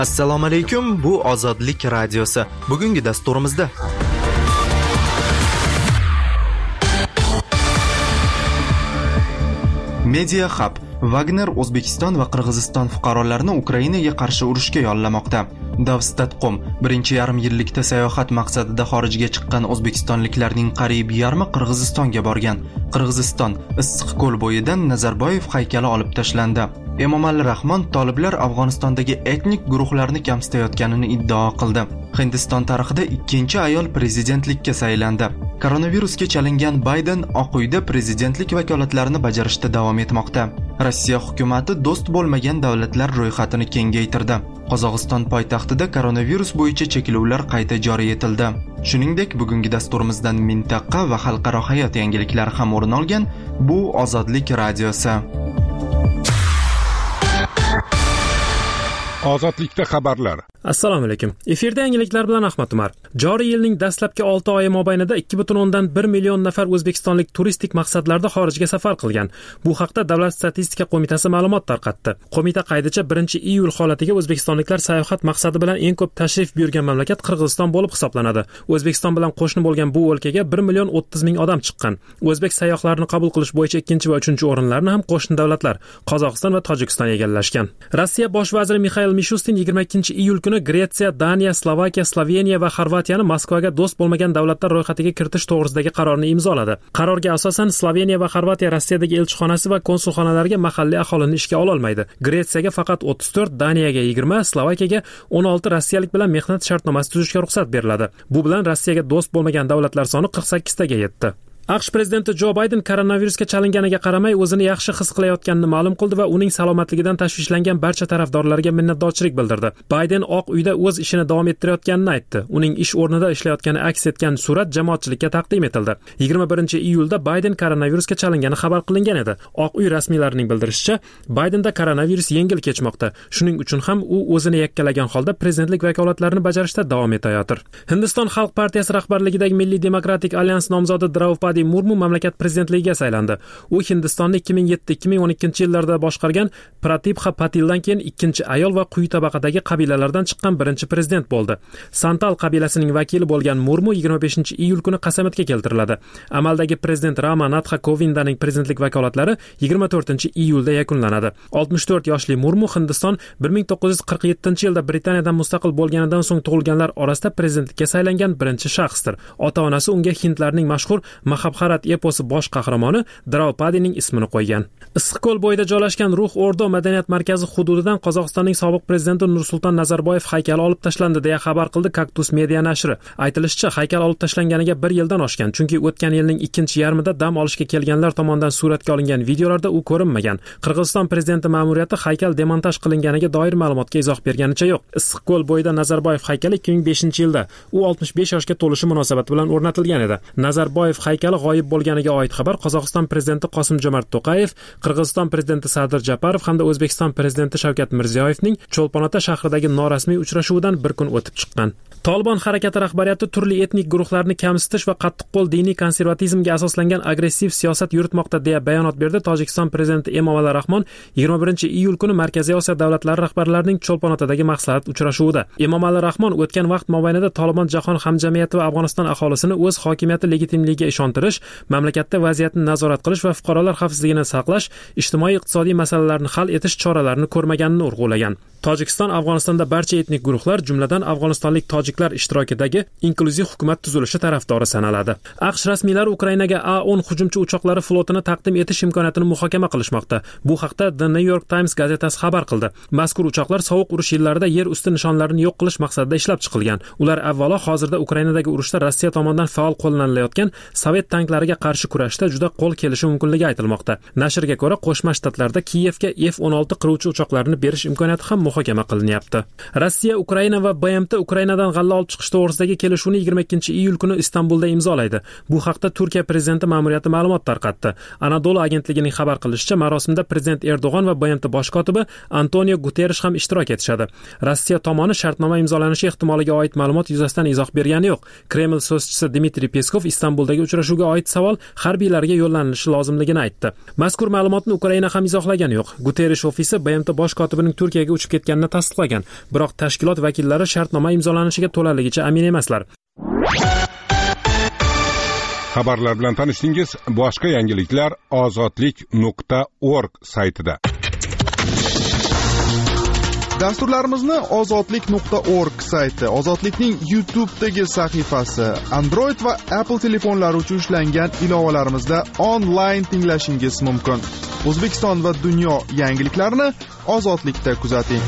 Assalomu alaykum, bu Ozodlik radiosi. Bugungi dasturimizda Media Hub Wagner O'zbekiston va Qirg'iziston fuqarolarini Ukrainaga qarshi urushga yollamoqda. Davstatqom birinchi yarim yillikda sayohat maqsadida xorijga chiqqan o'zbekistonliklarning qariyb yarmi Qirg'izistonga borgan. Qirg'iziston Issiqko'l bo'yidan Nazarboyev haykali olib tashlandi. Emomali Rahmon toliblar Afg'onistondagi etnik guruhlarni kamsitayotganini iddao qildi. Hindiston tarixida ikkinchi ayol prezidentlikka saylandi. Koronavirusga chalingan Bayden Oq uyda prezidentlik vakolatlarini bajarishda davom etmoqda. Rossiya hukumatı do'st bo'lmagan davlatlar ro'yxatini kengaytirdi. Qozog'iston poytaxtida koronavirus bo'yicha cheklovlar qayta joriy etildi. Shuningdek, bugungi dasturimizdan mintaqa va xalqaro hayot yangiliklari ham o'rin olgan. Bu Ozodlik radiosi. Ozodlikda xabarlar. Assalomu alaykum. Efirda yangiliklar bilan Ahmad Umar. Joriy yilning dastlabki 6 oyi mobaynida 2,1 million nafar o'zbekistonlik turistik maqsadlarda xorijga safar qilgan. Bu haqda Davlat statistika qo'mitasi ma'lumot tarqatdi. Qo'mita qaydicha 1-iyul holatiga o'zbekistonliklar sayohat maqsadi bilan eng ko'p tashrif buyurgan mamlakat Qirg'iziston bo'lib hisoblanadi. O'zbekiston bilan qo'shni bo'lgan bu o'lkaga 1,30 million odam chiqqan. O'zbek sayyohlarni qabul qilish bo'yicha 2 va 3 o'rinlarni ham qo'shni davlatlar Qozog'iston va Tojikiston egallashgan. Rossiya bosh vaziri Mixail Mishustin 22-iyul kuni Gretsiya, Daniya, Slovakiya, Sloveniya va Xorvatiyani Moskvaga do'st bo'lmagan davlatlar ro'yxatiga kiritish to'g'risidagi qarorni imzoladi. Qarorga asosan Sloveniya va Xorvatiya Rossiyadagi elchixonasi va konsulxonalarga mahalliy aholini ishga ola olmaydi. Gretsiyaga faqat 34, Daniyaga 20, Slovakiyaga 16 rossiyalik bilan mehnat shartnomasi tuzishga ruxsat beriladi. Bu bilan Rossiyaga do'st bo'lmagan davlatlar soni 48 taga yetdi. AQSh prezidenti Jo Bayden koronavirusga chalinganiga qaramay o'zini yaxshi his qilayotganini ma'lum qildi va uning salomatligidan tashvishlangan barcha tarafdorlarga minnatdorchilik bildirdi. Bayden Oq uyda o'z ishini davom ettirayotganini aytdi. Uning ish o'rnida ishlayotgani aks etgan surat jamoatchilikka taqdim etildi. 21-iyulda Bayden koronavirusga chalingani xabar qilingan edi. Oq uy rasmiylarining bildirishicha, Baydenda koronavirus yengil kechmoqda. Shuning uchun ham u o'zini yakkalagan holda prezidentlik vakolatlarini bajarishda davom etayotir. Hindiston Xalq partiyasi rahbarligidagi Milliy demokratik alyans nomzodi Draupadi Murmu mamlakat prezidentligiga saylandi. U Hindistonni 2007-2012 yillarda boshqargan Pratibha Patildan keyin ikkinchi ayol va quyi tabaqadagi qabilalardan chiqqan birinchi prezident bo'ldi. Santal qabilasining vakili bo'lgan Murmu 25-iyul kuni qasamyodga keltiriladi. Amaldagi prezident Rama Natha Kovindaning prezidentlik vakolatlari 24-iyulda yakunlanadi. 64 yoshli Murmu Hindiston 1947-yilda Britaniyadan mustaqil bo'lganidan so'ng tug'ilganlar orasida prezidentlikka saylangan birinchi shaxsdir. Ota-onasi unga hindlarning mashhur Mahabharat eposi bosh qahramoni Draupadining ismini qo'ygan. Issiqko'l bo'yida joylashgan Ruh Ordo madaniyat markazi hududidan Qozog'istonning sobiq prezidenti Nursulton Nazarboyev haykali olib tashlandi deya xabar qildi Kaktus media nashri. Aytilishicha, haykal olib tashlanganiga 1 yildan oshgan, chunki o'tgan yilning ikkinchi yarmida dam olishga kelganlar tomonidan suratga olingan videolarda u ko'rinmagan. Qirg'iziston prezidenti ma'muriyati haykal demontaj qilinganiga doir ma'lumotga izoh berganicha yo'q. Issiqko'l bo'yida Nazarboyev haykali 2005-yilda u 65 yoshga to'lishi munosabati bilan o'rnatilgan edi. Nazarboyev haykali g'oyib bo'lganiga oid xabar Qozog'iston prezidenti Qosim-Jomart To'qayev, Qirg'iziston prezidenti Sadir Japarov hamda O'zbekiston prezidenti Shavkat Mirziyoyevning Cho'lpon-ota shahridagi norasmiy uchrashuvidan bir kun o'tib chiqqan. Tolibon harakati rahbariyati turli etnik guruhlarni kamsitish va qattiqqo'l diniy konservatizmga asoslangan agressiv siyosat yuritmoqda deya bayonot berdi. Tojikiston prezidenti Emomali Rahmon 21-iyul kuni Markaziy Osiyo davlatlari rahbarlarining Cho'lpon-otadagi maslahat uchrashuvida Emomali Rahmon o'tgan vaqt mobaynida Tolibon jahon hamjamiyati va Afg'oniston aholisini o'z hokimiyati legitimligiga ishontirish, mamlakatda vaziyatni nazorat qilish va fuqarolar xavfsizligini saqlash, ijtimoiy-iqtisodiy masalalarni hal etish choralarini ko'rmaganini urg'ulagan. Tojikiston Afg'onistonda barcha etnik guruhlar, jumladan afg'onistonlik tojiklar ishtirokidagi inklyuziv hukumat tuzilishi tarafdori sanaladi. AQSh rasmiylari Ukrainaga A-10 hujumchi uchoqlari flotini taqdim etish imkoniyatini muhokama qilishmoqda. Bu haqda The New York Times gazetasi xabar qildi. Mazkur uchoqlar sovuq urush yillarida yer usti nishonlarini yo'q qilish maqsadida ishlab chiqilgan. Ular avvalo hozirda Ukrainadagi urushda Rossiya tomonidan faol qo'llanilayotgan Sovet tanklariga qarshi kurashda juda qo'l kelishi mumkinligi aytilmoqda. Nashrga ko'ra, Qo'shma Shtatlarda Kiyevga F-16 qiruvchi uchoqlarini berish imkoniyati ham muhokama qilinyapti. Rossiya, Ukraina va BMT Ukrainadan g'alla olib chiqish to'g'risidagi kelishuvni 22-iyul kuni Istanbulda imzolaydi. Bu haqda Turkiya prezidenti ma'muriyati ma'lumot tarqatdi. Anadolu agentligining xabar qilishicha, marosimda prezident Erdo'g'on va BMT bosh kotibi Antonio Guterres ham ishtirok etishadi. Rossiya tomoni shartnoma imzolanishi ehtimoliga oid ma'lumot yuzasidan izoh bergani yo'q. Kreml so'zchisi Dmitriy Peskov Istanbuldagi uchrashuvga surishtiruvga oid savol harbiylarga yo'llanilishi lozimligini aytdi. Mazkur ma'lumotni Ukraina ham izohlagani yo'q. Guterrish ofisi BMT bosh kotibining Turkiyaga uchib ketganini tasdiqlagan, biroq tashkilot vakillari shartnoma imzolanishiga to'laligicha amin emaslar. Xabarlar bilan tanishdingiz. Boshqa yangiliklar ozodlik.org saytida. Dasturlarimizni ozodlik.org sayti, Ozodlikning YouTube'dagi sahifasi, Android va Apple telefonlari uchun ishlangan ilovalarimizda onlayn tinglashingiz mumkin. O'zbekiston va dunyo yangiliklarini Ozodlikda kuzating.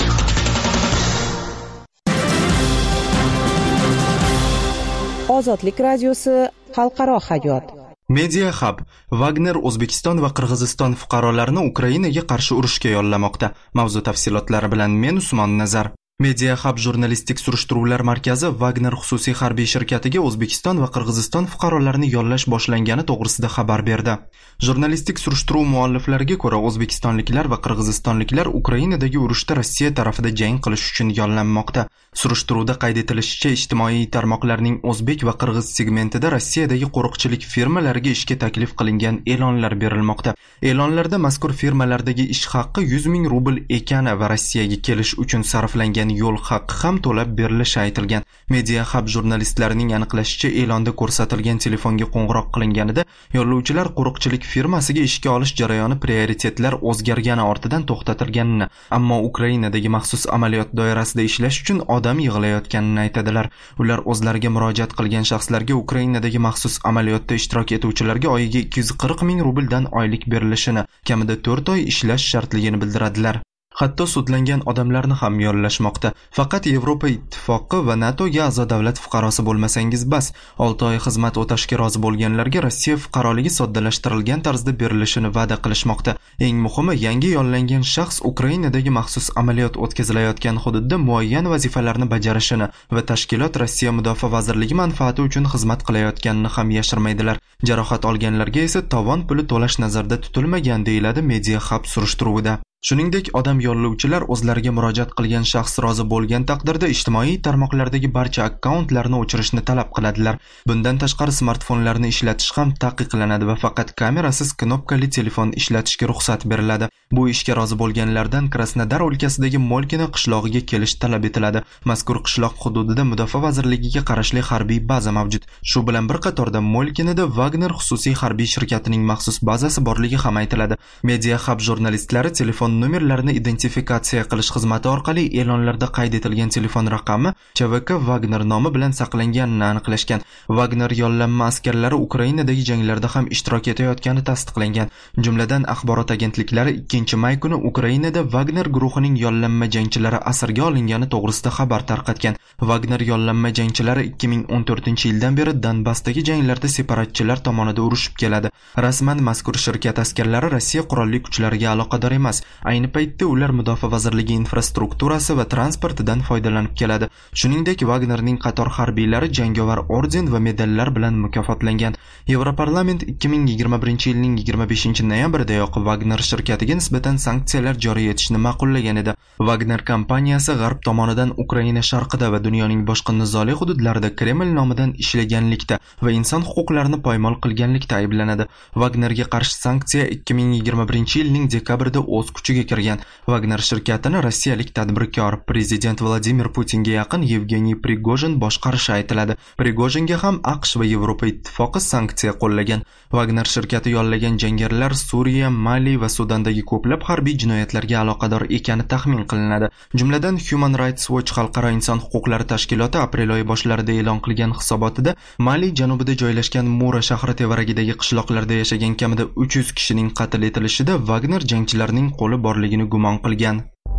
Ozodlik radiosi xalqaro hayot. Media Hub Wagner O'zbekiston va Qirg'iziston fuqarolarini Ukrainaga qarshi urushga yollamoqda. Mavzu tafsilotlari bilan men Usmon Nazar. Media Hub jurnalistik surishtiruvlar markazi Wagner xususiy harbiy shirkatiga O'zbekiston va Qirg'iziston fuqarolarini yollash boshlangani to'g'risida xabar berdi. Jurnalistik surishtiruv mualliflariga ko'ra, o'zbekistonliklar va qirg'izistonliklar Ukrainadagi urushda Rossiya tarafida jang qilish uchun yollanmoqda. Surishtiruvda qayd etilishicha, ijtimoiy tarmoqlarning o'zbek va qirg'iz segmentida Rossiyadagi qo'riqchilik firmalariga ishga taklif qilingan e'lonlar berilmoqda. E'lonlarda mazkur firmalardagi ish haqqi 100 ming rubl ekani va Rossiyaga kelish uchun sarflangan yo'l haqqi ham to'lab berilishi aytilgan. Media Hub jurnalistlarining aniqlashicha, e'londa ko'rsatilgan telefonga qo'ng'iroq qilinganida yo'llovchilar qo'riqchilik firmasiga ishga olish jarayoni prioritetlar o'zgargani ortidan to'xtatilganini, ammo Ukrainadagi maxsus amaliyot doirasida ishlash uchun odam yig'ilayotganini aytadilar. Ular o'zlariga murojaat qilgan shaxslarga Ukrainadagi maxsus amaliyotda ishtirok etuvchilarga oyiga 240 ming rubldan oylik berilishini, kamida 4 oy ishlash shartligini bildiradilar. Hatto sudlangan odamlarni ham yollashmoqda. Faqat Yevropa Ittifoqi va NATOga a'zo davlat fuqarosi bo'lmasangiz bas. 6 oy xizmat o'tashga rozi bo'lganlarga Rossiya fuqaroligi soddalashtirilgan tarzda berilishini va'da qilishmoqda. Eng muhimi, yangi yollangan shaxs Ukrainadagi maxsus amaliyot o'tkazilayotgan hududda muayyan vazifalarni bajarishini va tashkilot Rossiya Mudofaa vazirligi manfaati uchun xizmat qilayotganini ham yashirmaydilar. Jarohat olganlarga esa tovon puli to'lash nazarda tutilmagan, deyiladi Media Hub surishtiruvida. Shuningdek, odam yollovchilar o'zlariga murojaat qilgan shaxs rozi bo'lgan taqdirda ijtimoiy tarmoqlardagi barcha akkauntlarni o'chirishni talab qiladilar. Bundan tashqari smartfonlarni ishlatish ham taqiqlanadi va faqat kamerasiz knopkali telefon ishlatishga ruxsat beriladi. Bu ishga rozi bo'lganlardan Krasnodar o'lkasidagi Molkino qishlog'iga kelish talab etiladi. Mazkur qishloq hududida Mudofaa vazirligiga qarashli harbiy baza mavjud. Shu bilan bir qatorda Molkinoda Wagner xususiy harbiy shirkatining maxsus bazasi borligi ham aytiladi. Media Hub jurnalistlari telefon nomerlarini identifikatsiya qilish xizmati orqali e'lonlarda qayd etilgan telefon raqami CVK Wagner nomi bilan saqlanganini aniqlashgan. Wagner yollanma askarlari Ukrainadagi janglarda ham ishtirok etayotgani tasdiqlangan. Jumladan axborot agentliklari 2-may kuni Ukrainada Wagner guruhining yollanma jangchilari asirga olingani to'g'risida xabar tarqatgan. Wagner yollanma jangchilari 2014-yildan beri Donbassdagi janglarda separatchilar tomonidan urushib keladi. Rasman mazkur shirkat askarlari Rossiya qurolli kuchlariga aloqador emas. Ayni paytda ular Mudofaa vazirligi infrastrukturasi va transportidan foydalanib keladi. Shuningdek, Wagnerning qator harbiylari jangovar orden va medallar bilan mukofotlangan. Yevroparlament 2021-yilning 25-noyabridayoq Wagner shirkatiga nisbatan sanksiyalar joriy etishni ma'qullagan edi. Wagner kompaniyasi G'arb tomonidan Ukraina sharqida va dunyoning boshqa nizoli hududlarida Kreml nomidan ishlaganlikda va inson huquqlarini poymol qilganlikda ayblanadi. Wagnerga qarshi sanksiya 2021-yilning dekabrida o'z kuchiga kirgan. Wagner shirkatini rossiyalik tadbirkor prezident Vladimir Putinga yaqin Yevgeniy Prigojin boshqarishi aytiladi. Prigojinga ham AQSh va Yevropa Ittifoqi sanksiya qo'llagan. Wagner shirkati yollagan jangarilar Suriya, Mali va Sudandagi ko'plab harbiy jinoyatlarga aloqador ekani taxmin qilinadi. Jumladan Human Rights Watch xalqaro inson huquqlari tashkiloti aprel oyi boshlarida e'lon qilgan hisobotida Mali janubida joylashgan Mura shahri tevaragidagi qishloqlarda yashagan kamida 300 kishining qatl etilishida Wagner jangchilarining qo'li borligini gumon qilgan.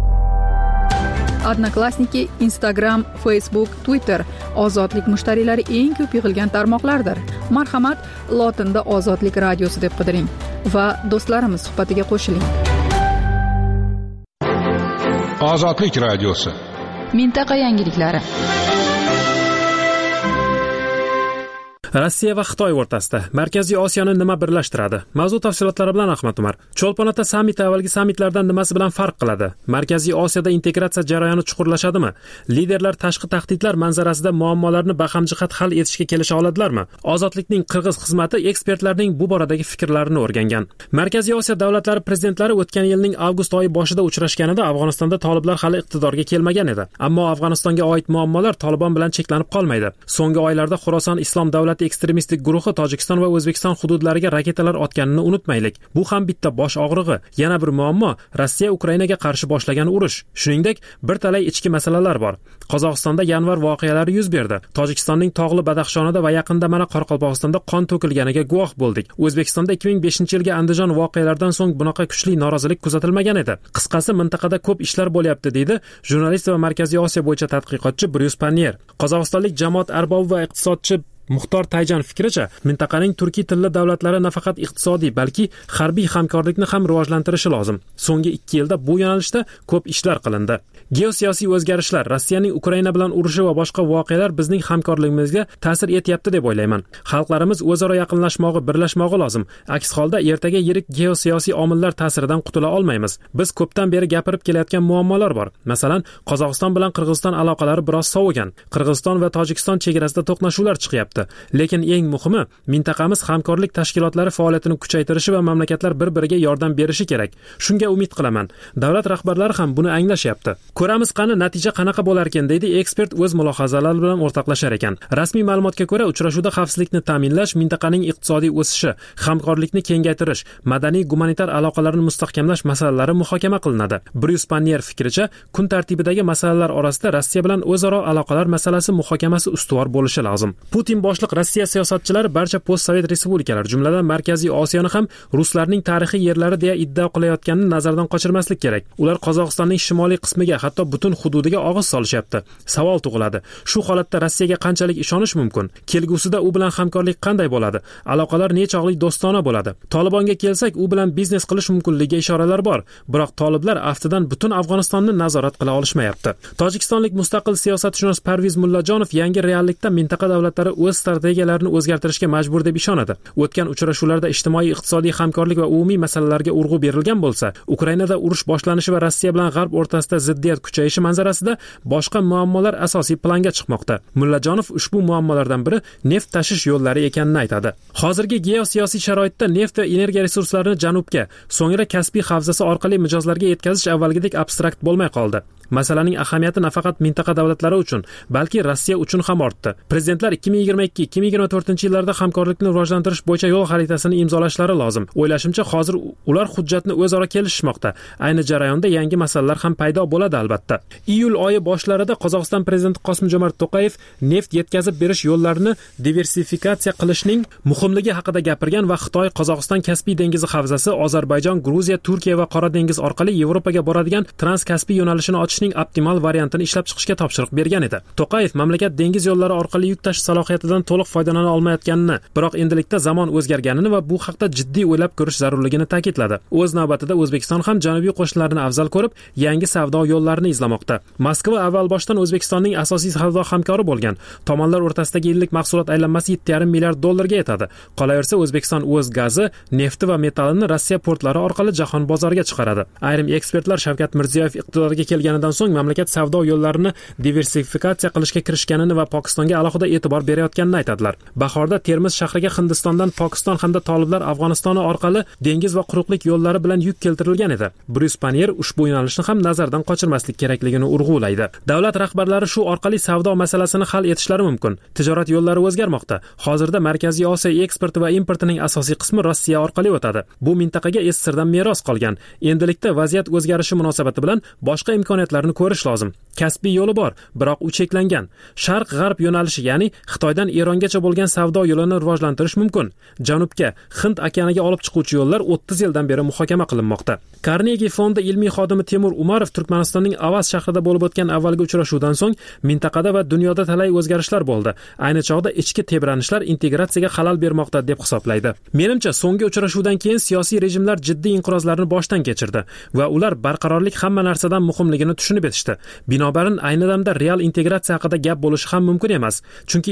Odnoklassniki, Instagram, Facebook, Twitter ozodlik mushtariylari eng ko'p yig'ilgan tarmoqlardir. Marhamat, lotinda Ozodlik radiosi deb qidiring va do'stlarimiz suhbatiga qo'shiling. Ozodlik radiosi. Mintaqa yangiliklari. Rossiya va Xitoy o'rtasida Markaziy Osiyoni nima birlashtiradi? Mavzu tafsilotlari bilan Ahmad Umar. Cho'lpon-ota sammiti avvalgi sammitlardan nimasi bilan farq qiladi? Markaziy Osiyada integratsiya jarayoni chuqurlashadimi? Liderlar tashqi tahdidlar manzarasida muammolarni baham-jihat hal etishga kelisha oladilarmi? Ozodlikning qirg'iz xizmati ekspertlarning bu boradagi fikrlarini o'rgangan. Markaziy Osiyo davlatlari prezidentlari o'tgan yilning avgust oyi boshida uchrashganida Afg'onistonda toliblar hali iqtidorga kelmagan edi. Ammo Afg'onistonga oid muammolar Tolibon bilan cheklanib qolmaydi. So'nggi oylarda Xorason Islom davlati ekstremistik guruhi Tojikiston va O'zbekiston hududlariga raketalar otganini unutmaylik. Bu ham bitta bosh og'rig'i. Yana bir muammo Rossiya Ukrainaga qarshi boshlagan urush. Shuningdek, bir talay ichki masalalar bor. Qozog'istonda yanvar voqealari yuz berdi. Tojikistonning tog'li Badaxshonida va yaqinda mana Qoraqalpog'istonda qon to'kilganiga guvoh bo'ldik. O'zbekistonda 2005-yilgi Andijon voqealaridan so'ng bunaqa kuchli norozilik kuzatilmagan edi. Qisqasi, mintaqada ko'p ishlar bo'lyapti, deydi jurnalist va Markaziy Osiyo bo'yicha tadqiqotchi Bryus Pannier. Qozog'istonlik jamoat arbobi va iqtisodchi Muxtor Tayjan fikricha, mintaqaning turkiy tilli davlatlari nafaqat iqtisodiy, balki harbiy hamkorlikni ham rivojlantirishi lozim. So'nggi 2 yilda bu yo'nalishda ko'p ishlar qilindi. Geosiyosiy o'zgarishlar, Rossiyaning Ukraina bilan urushi va boshqa voqealar bizning hamkorligimizga ta'sir etyapti deb o'ylayman. Xalqlarimiz o'zaro yaqinlashmog'i, birlashmog'i lozim. Aks holda ertaga yirik geosiyosiy omillar ta'siridan qutula olmaymiz. Biz ko'pdan beri gapirib kelayotgan muammolar bor. Masalan, Qozog'iston bilan Qirg'iziston aloqalari biroz sovigan. Qirg'iziston va Tojikiston chegarasida to'qnashuvlar chiqyapti. Lekin eng muhimi, mintaqamiz hamkorlik tashkilotlari faoliyatini kuchaytirishi va mamlakatlar bir-biriga yordam berishi kerak. Shunga umid qilaman. Davlat rahbarlari ham buni anglashyapti. Ko'ramiz qani natija qanaqa bo'lar ekan, deydi ekspert o'z mulohazalari bilan o'rtoqlashar ekan. Rasmiy ma'lumotga ko'ra, uchrashuvda xavfsizlikni ta'minlash, mintaqaning iqtisodiy o'sishi, hamkorlikni kengaytirish, madaniy-gumanitar aloqalarni mustahkamlash masalalari muhokama qilinadi. Bryus Pannier fikricha, kun tartibidagi masalalar orasida Rossiya bilan o'zaro aloqalar masalasi muhokamasi ustuvor bo'lishi lozim. Putin boshliq Rossiya siyosatchilari barcha postsovet respublikalar, jumladan Markaziy Osiyoni ham ruslarning tarixiy yerlari deya iddao qilayotganini nazardan qochirmaslik kerak. Ular Qozog'istonning shimoliy qismiga, hatto butun hududiga og'iz solishyapti. Savol tug'iladi. Shu holatda Rossiyaga qanchalik ishonish mumkin? Kelgusida u bilan hamkorlik qanday bo'ladi? Aloqalar nechog'lik do'stona bo'ladi? Tolibonga kelsak, u bilan biznes qilish mumkinligiga ishoralar bor. Biroq toliblar aftidan butun Afg'onistonni nazorat qila olishmayapti. Tojikistonlik mustaqil siyosatshunos Parviz Mullajonov yangi reallikda mintaqa davlatlari o'z strategiyalarini o'zgartirishga majbur deb ishonadi. O'tgan uchrashuvlarda ijtimoiy-iqtisodiy hamkorlik va umumiy masalalarga urg'u berilgan bo'lsa, Ukrainada urush boshlanishi va Rossiya bilan G'arb o'rtasida ziddiyat kuchayishi manzarasida boshqa muammolar asosiy planga chiqmoqda. Mullajonov ushbu muammolardan biri neft tashish yo'llari ekanini aytadi. Hozirgi geosiyosiy sharoitda neft va energiya resurslarini janubga, so'ngra Kaspiy havzasi orqali mijozlarga yetkazish avvalgidek abstrakt bo'lmay qoldi. Masalaning ahamiyati nafaqat mintaqa davlatlari uchun, balki Rossiya uchun ham ortdi. Prezidentlar 2022-2024-yillarda hamkorlikni rivojlantirish bo'yicha yo'l xaritasini imzolashlari lozim. O'ylashimcha, hozir ular hujjatni o'zaro kelishishmoqda. Ayni jarayonda yangi masalalar ham paydo bo'ladi albatta. Iyul oyi boshlarida Qozog'iston prezidenti Qosim-Jomart To'qayev neft yetkazib berish yo'llarini diversifikatsiya qilishning muhimligi haqida gapirgan va Xitoy, Qozog'iston Kaspiy dengizi havzasi, Ozarbayjon, Gruziya, Turkiya va Qora dengiz orqali Yevropaga boradigan Trans-Kaspiy yo'nalishini ochishning optimal variantini ishlab chiqishga topshiriq bergan edi. To'qayev mamlakat dengiz yo'llari orqali yuk tashish salohiyatidan to'liq foydalana olmayotganini, biroq endilikda zamon o'zgarganini va bu haqda jiddiy o'ylab ko'rish zarurligini ta'kidladi. O'z navbatida O'zbekiston ham janubiy qo'shnilarini afzal ko'rib, yangi savdo yo'llarini izlamoqda. Moskva avval boshdan O'zbekistonning asosiy savdo hamkori bo'lgan. Tomonlar o'rtasidagi yillik mahsulot aylanmasi 7,5 milliard dollarga yetadi. Qolaversa, O'zbekiston o'z gazi, nefti va metallini Rossiya portlari orqali jahon bozoriga chiqaradi. Ayrim ekspertlar Shavkat Mirziyoyev iqtidorga kelganidan so'ng mamlakat savdo yo'llarini diversifikatsiya qilishga kirishganini va Pokistonga alohida e'tibor berayotganini aytadilar. Bahorda Termiz shahriga Hindistondan Pokiston hamda toliblar Afg'onistoni orqali dengiz va quruqlik yo'llari bilan yuk keltirilgan edi. Bryus Pannier ushbu yo'nalishni ham nazardan qochirmaslik kerakligini urg'ulaydi. Davlat rahbarlari shu orqali savdo masalasini hal etishlari mumkin. Tijorat yo'llari o'zgarmoqda. Hozirda Markaziy Osiyo eksporti va importining asosiy qismi Rossiya orqali o'tadi. Bu mintaqaga SSRdan meros qolgan. Endilikda vaziyat o'zgarishi munosabati bilan boshqa imkoniyatlarni ko'rish lozim. Kaspiy yo'li bor, biroq u cheklangan. Sharq-g'arb yo'nalishi, ya'ni Xitoydan Erongacha bo'lgan savdo yo'lini rivojlantirish mumkin. Janubga, Hind okeaniga olib chiquvchi yo'llar 30 yildan beri muhokama qilinmoqda. Carnegie fondi ilmiy xodimi Temur Umarov Turkmanistonning Avaz shahrida bo'lib o'tgan avvalgi uchrashuvdan so'ng mintaqada va dunyoda talay o'zgarishlar bo'ldi. Ayni chog'da ichki tebranishlar integratsiyaga xalal bermoqda deb hisoblaydi. Menimcha, so'nggi uchrashuvdan keyin siyosiy rejimlar jiddiy inqirozlarni boshdan kechirdi va ular barqarorlik hamma narsadan muhimligini tushunib yetishdi. Binobarin ayni damda real integratsiya haqida gap bo'lishi ham mumkin emas. Chunki integratsiya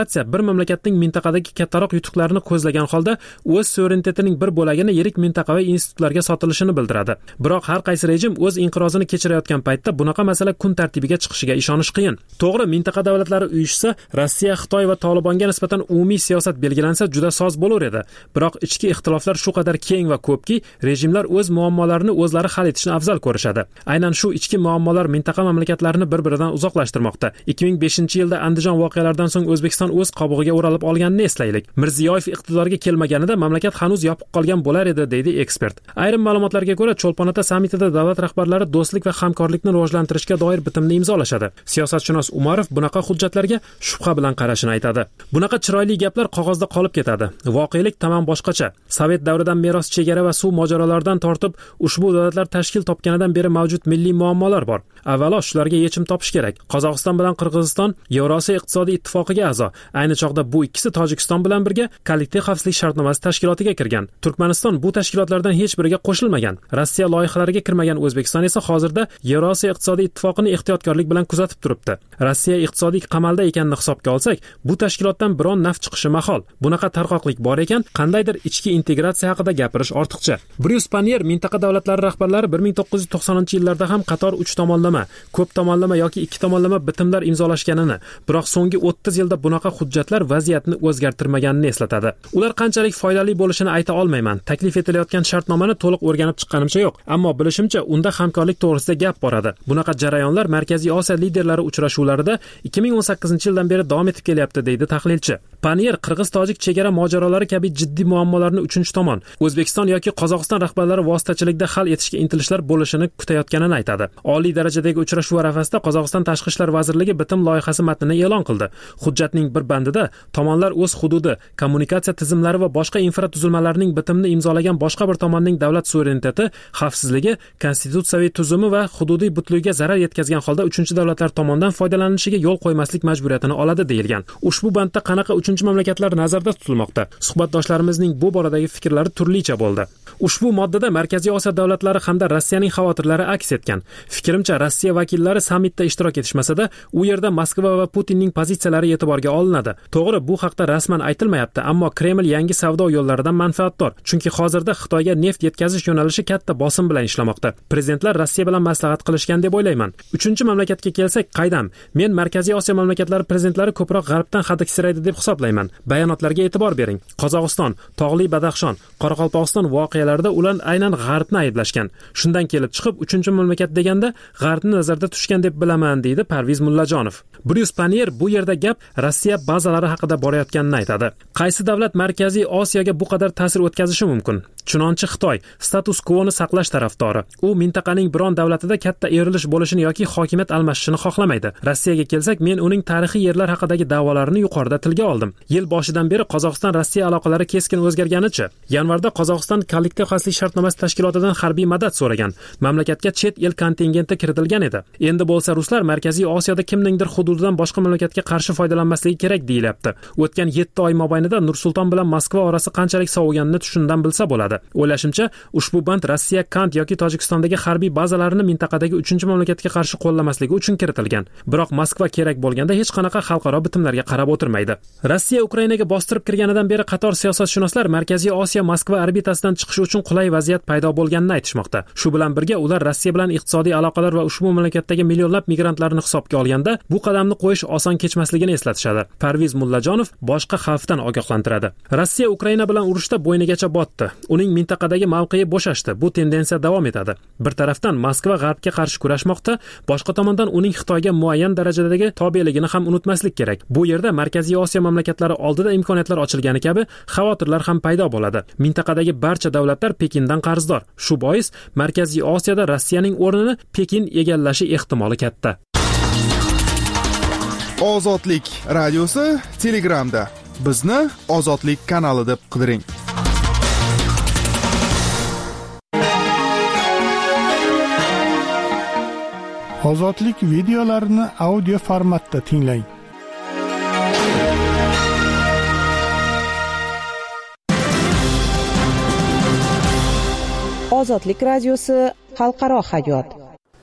federatsiya bir mamlakatning mintaqadagi kattaroq yutuqlarini ko'zlagan holda o'z suverenitetining bir bo'lagini yirik mintaqaviy institutlarga sotilishini bildiradi. Biroq har qaysi rejim o'z inqirozini kechirayotgan paytda bunaqa masala kun tartibiga chiqishiga ishonish qiyin. To'g'ri, mintaqa davlatlari uyushsa, Rossiya, Xitoy va Tolibonga nisbatan umumiy siyosat belgilansa juda soz bo'lar edi. Biroq ichki ixtiloflar shu qadar keng va ko'pki, rejimlar o'z muammolarini o'zlari hal etishni afzal ko'rishadi. Aynan shu ichki muammolar mintaqa mamlakatlarini bir-biridan uzoqlashtirmoqda. 2005-yilda Andijon voqealaridan so'ng O'zbekiston o'z qobig'iga o'ralib olganini eslaylik. Mirziyoyev iqtidorga kelmaganida mamlakat hanuz yopiq qolgan bo'lar edi, deydi ekspert. Ayrim ma'lumotlarga ko'ra, Cho'lpon-ota sammitida davlat rahbarlari do'stlik va hamkorlikni rivojlantirishga doir bitimni imzolashadi. Siyosatshunos Umarov bunaqa hujjatlarga shubha bilan qarashini aytadi. Bunaqa chiroyli gaplar qog'ozda qolib ketadi. Voqelik tamom boshqacha. Sovet davridan meros chegara va suv mojarolaridan tortib, ushbu davlatlar tashkil topganidan beri mavjud milliy muammolar bor. Avvalo shularga yechim topish kerak. Qozog'iston bilan Qirg'iziston Yevrosiyo iqtisodiy ittifoqiga a'zo. Ayni chog'da bu ikkisi Tojikiston bilan birga kollektiv xavfsizlik shartnomasi tashkilotiga kirgan. Turkmaniston bu tashkilotlardan hech biriga qo'shilmagan. Rossiya loyihalariga kirmagan O'zbekiston esa hozirda Yevrosiyo iqtisodiy ittifoqini ehtiyotkorlik bilan kuzatib turibdi. Rossiya iqtisodiy qamalda ekanini hisobga olsak, bu tashkilotdan biron naf chiqishi mahol. Bunaqa tarqoqlik bor ekan, qandaydir ichki integratsiya haqida gapirish ortiqcha. Bryus Panier mintaqa davlatlari rahbarlari 1990-yillarda ham qator 3 tomonlama, ko'p tomonlama yoki 2 tomonlama bitimlar imzolashganini, biroq so'nggi 30 yilda bunaqa hujjatlar vaziyatni o'zgartirmaganini eslatadi. Ular qanchalik foydali bo'lishini ayta olmayman. Taklif etilayotgan shartnomani to'liq o'rganib chiqqanimcha yo'q, ammo bilishimcha unda hamkorlik to'g'risida gap boradi. Bunaqa jarayonlar Markaziy Osiyo liderlari uchrashuvlarida 2018-yildan beri davom etib kelyapti, deydi tahlilchi. Panier qirg'iz-tojik chegara mojarolari kabi jiddiy muammolarni uchinchi tomon, O'zbekiston yoki Qozog'iston rahbarlari vositachiligida hal etishga intilishlar bo'lishini kutayotganini aytadi. Oliy darajadagi uchrashuv arafasida Qozog'iston Tashqi ishlar vazirligi bitim loyihasi matnini e'lon qildi. Hujjatning bir bandida tomonlar o'z hududi, kommunikatsiya tizimlari va boshqa infratuzilmalarning bitimni imzolagan boshqa bir tomonning davlat suvereniteti, xavfsizligi, konstitutsiyaviy tuzumi va hududiy butligiga zarar yetkazgan holda uchinchi davlatlar tomonidan foydalanishiga yo'l qo'ymaslik majburiyatini oladi deyilgan. Ushbu bandda qanaqa uchinchi mamlakatlar nazarda tutilmoqda? Suhbatdoshlarimizning bu boradagi fikrlari turlicha bo'ldi. Ushbu moddada Markaziy Osiyo davlatlari hamda Rossiyaning xavotirlari aks etgan. Fikrimcha, Rossiya vakillari sammitda ishtirok etishmasa-da, u yerda Moskva va Putinning pozitsiyalari e'tiborga olinadi. To'g'ri, bu haqda rasman aytilmayapti, ammo Kreml yangi savdo yo'llaridan manfaatdor. Chunki hozirda Xitoyga neft yetkazish yo'nalishi katta bosim bilan ishlamoqda. Prezidentlar Rossiya bilan maslahat qilishgan deb o'ylayman. Uchinchi mamlakatga kelsak, qaydam? Men Markaziy Osiyo mamlakatlari prezidentlari ko'proq g'arbdan hadiksiraydi deb hisoblayman. Bayonotlarga e'tibor bering. Qozog'iston, Tog'li Badaxshon, Qoraqalpog'iston voqealarida ular aynan g'arbni ayblashgan. Shundan kelib chiqib, uchinchi mamlakat deganda g'arbni nazarda tutishgan deb bilaman, deydi Parviz Mullajonov. Bryus Panier bu yerda gap Rossiya bazalari haqida borayotganini aytadi. Qaysi davlat Markaziy Osiyoga bu qadar ta'sir o'tkazishi mumkin? Chunonchi Xitoy status quo-ni saqlash tarafdori. U mintaqaning biron davlatida katta evrilish bo'lishini yoki hokimiyat almashishini xohlamaydi. Rossiyaga kelsak, men uning tarixiy yerlar haqidagi da'volarini yuqorida tilga oldim. Yil boshidan beri Qozog'iston-Rossiya aloqalari keskin o'zgarganicha. Yanvarda Qozog'iston kollektiv xavfsizlik shartnomasi tashkilotidan harbiy madad so'ragan. Mamlakatga chet el kontingenti kiritilgan edi. Endi bo'lsa ruslar Markaziy Osiyoda kimningdir hududidan boshqa mamlakatga qarshi foydalanmasligi kerak deyilyapti. O'tgan 7 oy mobaynida Nur-Sulton bilan Moskva orasi qanchalik soviganini tushundan bilsa bo'ladi. O'ylashimcha, ushbu band Rossiya Kant yoki Tojikistondagi harbiy bazalarini mintaqadagi 3-mamlakatga qarshi qo'llamasligi uchun kiritilgan. Biroq Moskva kerak bo'lganda hech qanaqa xalqaro bitimlarga qarab o'tirmaydi. Rossiya Ukrainaga bostirib kirganidan beri qator siyosatshunoslar Markaziy Osiyo Moskva orbitasidan chiqish uchun qulay vaziyat paydo bo'lganini aytishmoqda. Shu bilan birga ular Rossiya bilan iqtisodiy aloqalar va ushbu mamlakatdagi millionlab migrantlarni hisobga olganda bu qadamni qo'yish oson kechmasligini eslatishadi. Parviz Mullajonov boshqa xavfdan ogohlantiradi. Rossiya Ukraina bilan urushda bo'ynigacha botdi. Uning mintaqadagi mavqei bo'shashdi. Bu tendensiya davom etadi. Bir tarafdan Moskva g'arbga qarshi kurashmoqda, boshqa tomondan uning Xitoyga muayyan darajadagi tobeligini ham unutmaslik kerak. Bu yerda Markaziy Osiyo mamlakatlari oldida imkoniyatlar ochilgani kabi xavotirlar ham paydo bo'ladi. Mintaqadagi barcha davlatlar Pekindan qarzdor. Shu bois Markaziy Osiyoda Rossiyaning o'rnini Pekin egallashi ehtimoli katta. Ozodlik radiosi Telegramda. Bizni Ozodlik kanali deb qidiring. Ozodlik videolarini audio formatda tinglang. Ozodlik radiosi xalqaro hayot.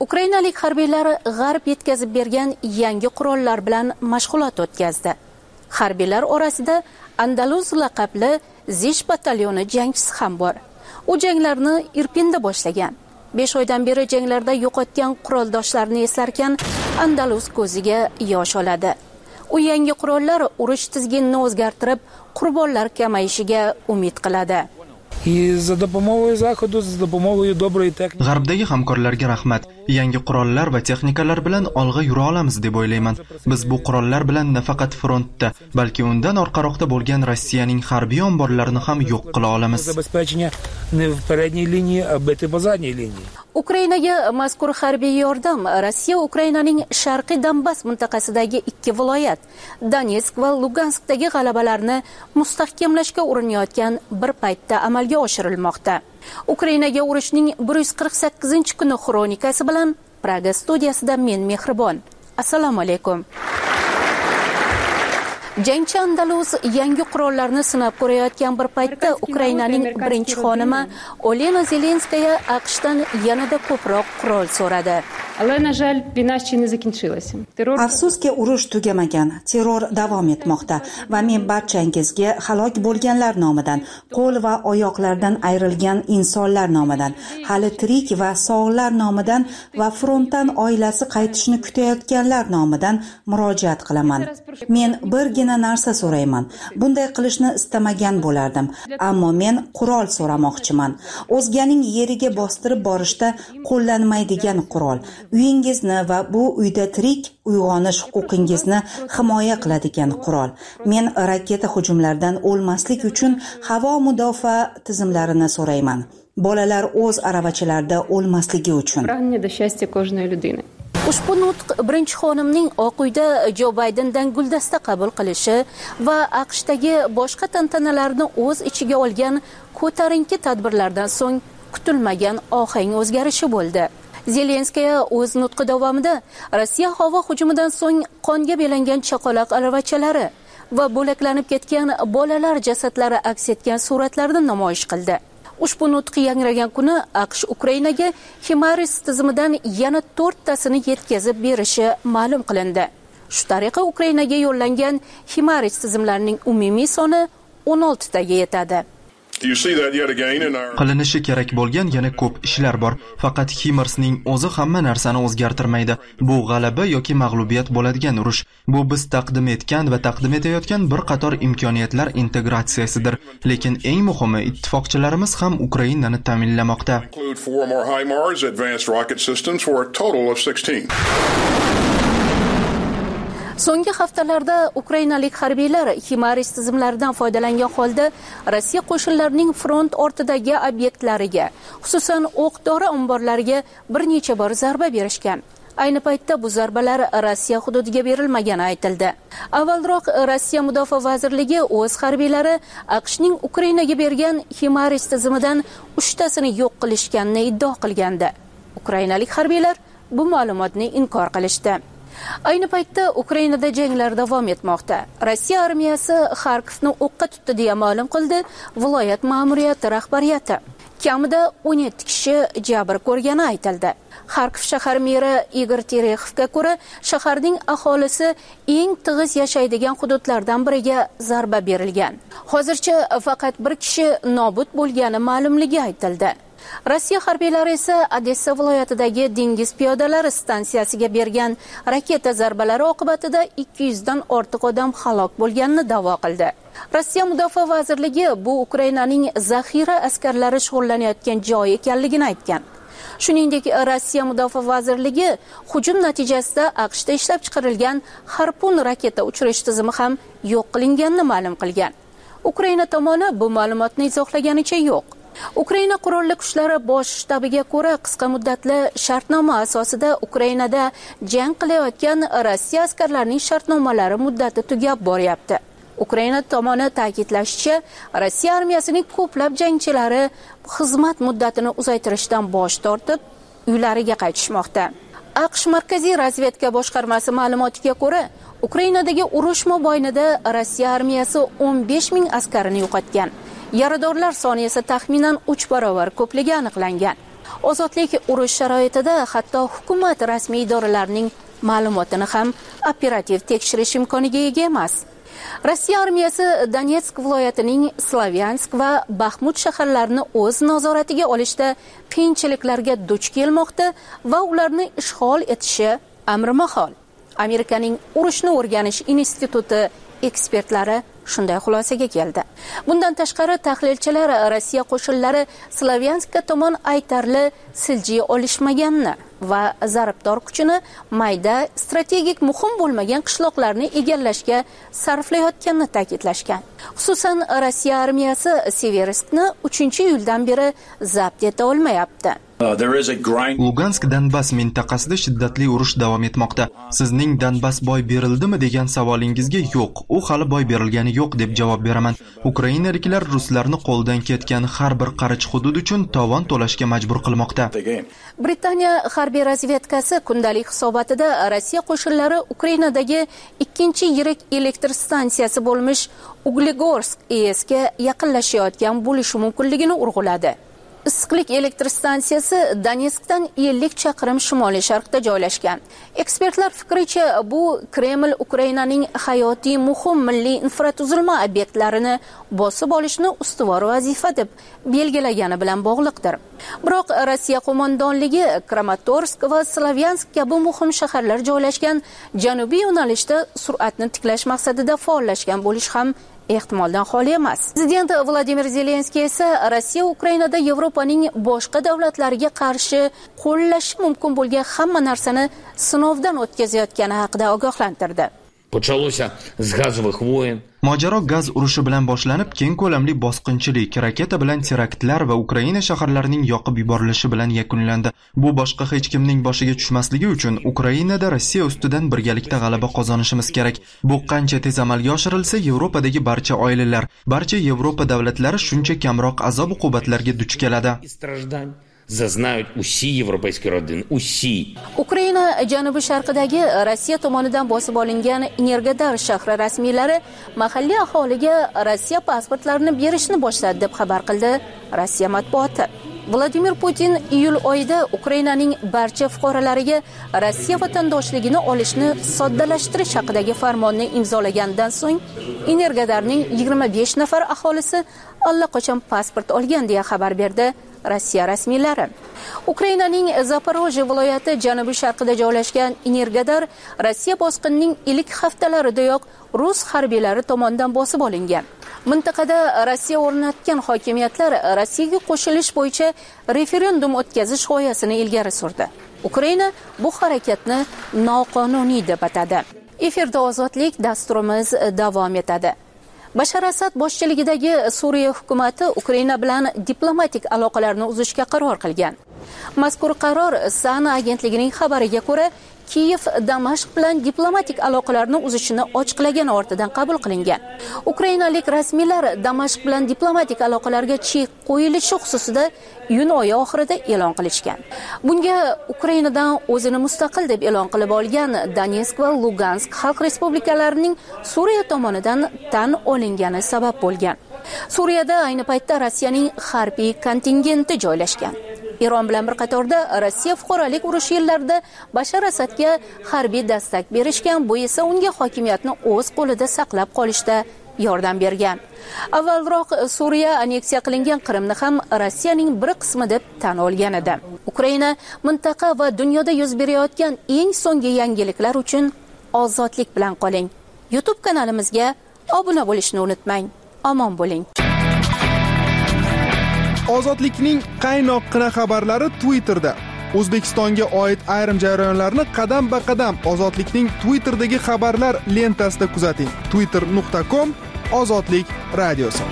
Ukrainalik harbiylar g'arb yetkazib bergan yangi qurollar bilan mashg'ulot o'tkazdi. Harbiylar orasida Andalus laqabli Zich batalyoni jangchisi ham bor. U janglarni Irpinda boshlagan. 5 oydan beri janglarda yo'qotgan quroldoshlarini eslarkan, Andalus ko'ziga yosh oladi. U yangi qurollar urush tizginini o'zgartirib, qurbonlar kamayishiga umid qiladi. G'arbdagi hamkorlarga rahmat. Yangi qurollar va texnikalar bilan olg'a yura olamiz deb o'ylayman. Biz bu qurollar bilan nafaqat frontda, balki undan orqaroqda bo'lgan Rossiyaning harbiy omborlarini ham yo'q qila olamiz. Ukrainaga mazkur harbiy yordam Rossiya Ukrainaning sharqiy Donbass mintaqasidagi 2 viloyat, Donetsk va Luganskdagi g'alabalarni mustahkamlashga urinayotgan bir paytda amalga oshirilmoqda. Ukrainaga urushning 148-kuni xronikasi bilan Praga studiyasida men Mehribon. Assalomu alaykum. Jangchi Andalus yangi qurollarni sinab ko'rayotgan bir paytda Ukrainaning birinchi xonimi Olena Zelenskaya AQShdan yanada ko'proq qurol so'radi. Afsuski, urush tugamagan, terror davom etmoqda va men barchangizga halok bo'lganlar nomidan, qo'l va oyoqlardan ayrilgan insonlar nomidan, hali tirik va sog'lar nomidan va frontdan oilasi qaytishni kutayotganlar nomidan murojaat qilaman. Men birgina narsa so'rayman. Bunday qilishni istamagan bo'lardim, ammo men qurol so'ramoqchiman. O'zganing yeriga bostirib borishda qo'llanmaydigan qurol. Uyingizni va bu uyda tirik uyg'onish huquqingizni himoya qiladigan qurol. Men raketa hujumlaridan o'lmaslik uchun havo mudofaa tizimlarini so'rayman. Bolalar o'z aravachalarida o'lmasligi uchun. Ushbu nutq birinchi xonimning Oq uyda Jo Baydendan guldasta qabul qilishi va AQShdagi boshqa tantanalarni o'z ichiga olgan ko'tarinki tadbirlardan so'ng kutilmagan ohang o'zgarishi bo'ldi. Zelenskaya o'z nutqi davomida Rossiya havo hujumidan so'ng qonga belangan chaqaloq aravachalari va bo'laklanib ketgan bolalar jasadlari aks etgan suratlarni namoyish qildi. Ushbu nutq yangragan kuni AQSh Ukrainaga HIMARS tizimidan yana 4 tasini yetkazib berishi ma'lum qilindi. Shu tariqa Ukrainaga yo'llangan HIMARS tizimlarining umumiy soni 16 taga yetadi. Qilinishi kerak bo'lgan yana ko'p ishlar bor. Faqat HIMARSning o'zi hamma narsani o'zgartirmaydi. Bu g'alaba yoki mag'lubiyat bo'ladigan urush. Bu biz taqdim etgan va taqdim etayotgan bir qator imkoniyatlar integratsiyasidir. Lekin eng muhimi, ittifoqchilarimiz ham Ukrainani ta'minlamoqda. So'nggi haftalarda ukrainalik harbiylar HIMARS tizimlaridan foydalangan holda Rossiya qo'shinlarining front ortidagi obyektlariga, xususan o'q-dori omborlariga bir necha bor zarba berishgan. Ayni paytda bu zarbalar Rossiya hududiga berilmagani aytildi. Avvalroq Rossiya Mudofaa vazirligi o'z harbiylari AQShning Ukrainaga bergan HIMARS tizimidan 3 tasini yo'q qilishganini iddao qilgandi. Ukrainalik harbiylar bu ma'lumotni inkor qilishdi. Ayni paytda Ukrainada janglar davom etmoqda. Rossiya armiyasi Xarkovni o'qqa tutdi deya ma'lum qildi viloyat ma'muriyati rahbariyati. Kamida 17 kishi jabr ko'rgani aytildi. Xarkov shahar meri Igor Terexovga ko'ra, shaharning aholisi eng tig'iz yashaydigan hududlardan biriga zarba berilgan. Hozircha faqat bir kishi nobud bo'lgani ma'lumligi aytildi. Rossiya harbiylari esa Odessa viloyatidagi dengiz piyodalari stansiyasiga bergan raketa zarbalari oqibatida 200 dan ortiq odam halok bo'lganini da'vo qildi. Rossiya Mudofaa vazirligi bu Ukrainaning zaxira askarlari shug'ullanayotgan joy ekanligini aytgan. Shuningdek, Rossiya Mudofaa vazirligi hujum natijasida AQShda ishlab chiqarilgan Harpun raketa uchirish tizimi ham yo'q qilinganini ma'lum qilgan. Ukraina tomoni bu ma'lumotni izohlaganicha yo'q. Ukraina qurolli kuchlari bosh shtabiga ko'ra, qisqa muddatli shartnoma asosida Ukrainada jang qilayotgan Rossiya askarlarining shartnomalari muddati tugab boryapti. Ukraina tomoni ta'kidlashicha, Rossiya armiyasining ko'plab jangchilari xizmat muddatini uzaytirishdan bosh tortib, uylariga qaytishmoqda. AQSh Markaziy razvedka boshqarmasi ma'lumotiga ko'ra, Ukrainadagi urush mobaynida Rossiya armiyasi 15 ming askarini yo'qotgan. Yaradorlar soni esa taxminan 3 barobar ko'pligi aniqlangan. Ozodlik urush sharoitida hatto hukumat rasmiy idoralarining ma'lumotini ham operativ tekshirish imkoniga ega emas. Rossiya armiyasi Donetsk viloyatining Slavyansk va Baxmut shaharlarini o'z nazoratiga olishda qiyinchiliklarga duch kelmoqda va ularni ishg'ol etishi amri mahol. Amerikaning urushni o'rganish instituti ekspertlari shunday xulosaga keldi. Bundan tashqari tahlilchilar Rossiya qo'shinlari Slavyanskka tomon aytarli siljiy olishmaganini va zarbdor kuchini mayda strategik muhim bo'lmagan qishloqlarni egallashga sarflayotganini ta'kidlashgan. Xususan, Rossiya armiyasi Severskni 3-iyuldan beri zabt eta olmayapti. Lugansk Donbass mintaqasida shiddatli urush davom etmoqda. Sizning Donbass boy berildimi degan savolingizga yo'q, u hali boy berilgani yo'q deb javob beraman. Ukrainaliklar ruslarni qo'ldan ketgan har bir qarich hudud uchun tovon to'lashga majbur qilmoqda. Britaniya harbiy razvedkasi kundalik hisobotida Rossiya qo'shinlari Ukrainadagi ikkinchi yirik elektr stansiyasi bo'lmish Uglegorsk ESga yaqinlashayotgan bo'lishi mumkinligini urg'uladi. Issiqlik elektr stansiyasi Donetskdan 50 chaqirim shimoliy sharqda joylashgan. Ekspertlar fikricha, bu Kreml Ukrainaning hayotiy muhim milliy infratuzilma obyektlarini bosib olishni ustuvor vazifa deb belgilagani bilan bog'liqdir. Biroq Rossiya qo'mondonligi Kramatorsk va Slavyansk kabi muhim shaharlar joylashgan janubiy yo'nalishda sur'atni tiklash maqsadida faollashgan bo'lish ham ehtimoldan xoli emas. Prezident Vladimir Zelenskiy esa Rossiya Ukrainada Yevropaning boshqa davlatlariga qarshi qo'llashi mumkin bo'lgan hamma narsani sinovdan o'tkazayotgani haqida ogohlantirdi. Mojaro gaz urushi bilan boshlanib, keng ko'lamli bosqinchilik, raketa bilan teraktlar va Ukraina shaharlarining yoqib yuborilishi bilan yakunlandi. Bu boshqa hech kimning boshiga tushmasligi uchun Ukrainada Rossiya ustidan birgalikda g'alaba qozonishimiz kerak. Bu qancha tez amalga oshirilsa, Yevropadagi barcha oilalar, barcha Yevropa davlatlari shuncha kamroq azob-uqubatlarga duch keladi. Зазнают уси европейские родины, уси. Ukraina janubi sharqidagi Rossiya tomonidan bosib olingan Energodar shahri rasmiylari mahalliy aholiga Rossiya pasportlarini berishni boshladi deb xabar qildi Rossiya matbuoti. Vladimir Putin iyul oyida Ukrainaning barcha fuqarolariga Rossiya vatandoshligini olishni soddalashtirish haqidagi farmonni imzolagandan so'ng Energodarning 25 nafar aholisi allaqachon pasport olgan deya xabar berdi Rossiya rasmiylari. Ukrainaning Zaporojye viloyati janubiy sharqida joylashgan Energodar Rossiya bosqinining ilk haftalaridayoq rus harbiylari tomonidan bosib olingan. Mintaqada Rossiya o'rnatgan hokimiyatlar Rossiyaga qo'shilish bo'yicha referendum o'tkazish g'oyasini ilgari surdi. Ukraina bu harakatni noqonuniy deb atadi. Efirda ozodlik dasturimiz davom etadi. Bashar Asad boshchiligidagi Suriya hukumati Ukraina bilan diplomatik aloqalarni uzishga qaror qilgan. Mazkur qaror SANA agentligining xabariga ko'ra, Kiyev Damashq bilan diplomatik aloqalarni uzishini ochiqlagani ortidan qabul qilingan. Ukrainalik rasmiylar Damashq bilan diplomatik aloqalarga chek qo'yilishi xususida iyun oyi oxirida e'lon qilishgan. Bunga Ukrainadan o'zini mustaqil deb e'lon qilib olgan Donetsk va Lugansk xalq respublikalarining Suriya tomonidan tan olingani sabab bo'lgan. Suriyada ayni paytda Rossiyaning harbiy kontingenti joylashgan. Eron bilan bir qatorda Rossiya fuqarolik urushi yillarida Bashar Asadga harbiy dastak berishgan, bu esa unga hokimiyatni o'z qo'lida saqlab qolishda yordam bergan. Avvalroq Suriya anneksiya qilingan Qrimni ham Rossiyaning bir qismi deb tan olgan edi. Ukraina mintaqa va dunyoda yuz berayotgan eng so'nggi yangiliklar uchun ozodlik bilan qoling. YouTube kanalimizga obuna bo'lishni unutmang. Omon bo'ling. Ozodlikning qaynoqqina xabarlari Twitterda. O'zbekistonga oid ayrim jarayonlarni qadam-ba-qadam Ozodlikning Twitterdagi xabarlar lentasida kuzating. twitter.com Ozodlik radiosi.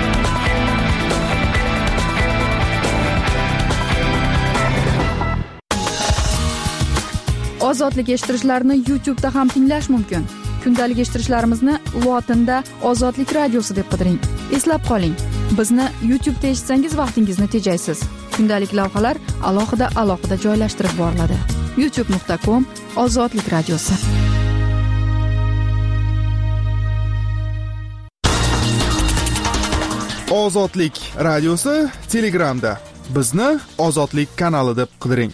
Ozodlik eshittirishlarni YouTube'da ham tinglash mumkin. Kundalik eshittirishlarimizni lotinda Ozodlik radiosi deb qidiring. Eslab qoling, bizni YouTube'da eshitsangiz vaqtingizni tejaysiz. Kundalik lavhalar alohida joylashtirib boriladi. youtube.com Ozodlik radiosi. Ozodlik radiosi Telegramda. Bizni Ozodlik kanali deb qidiring.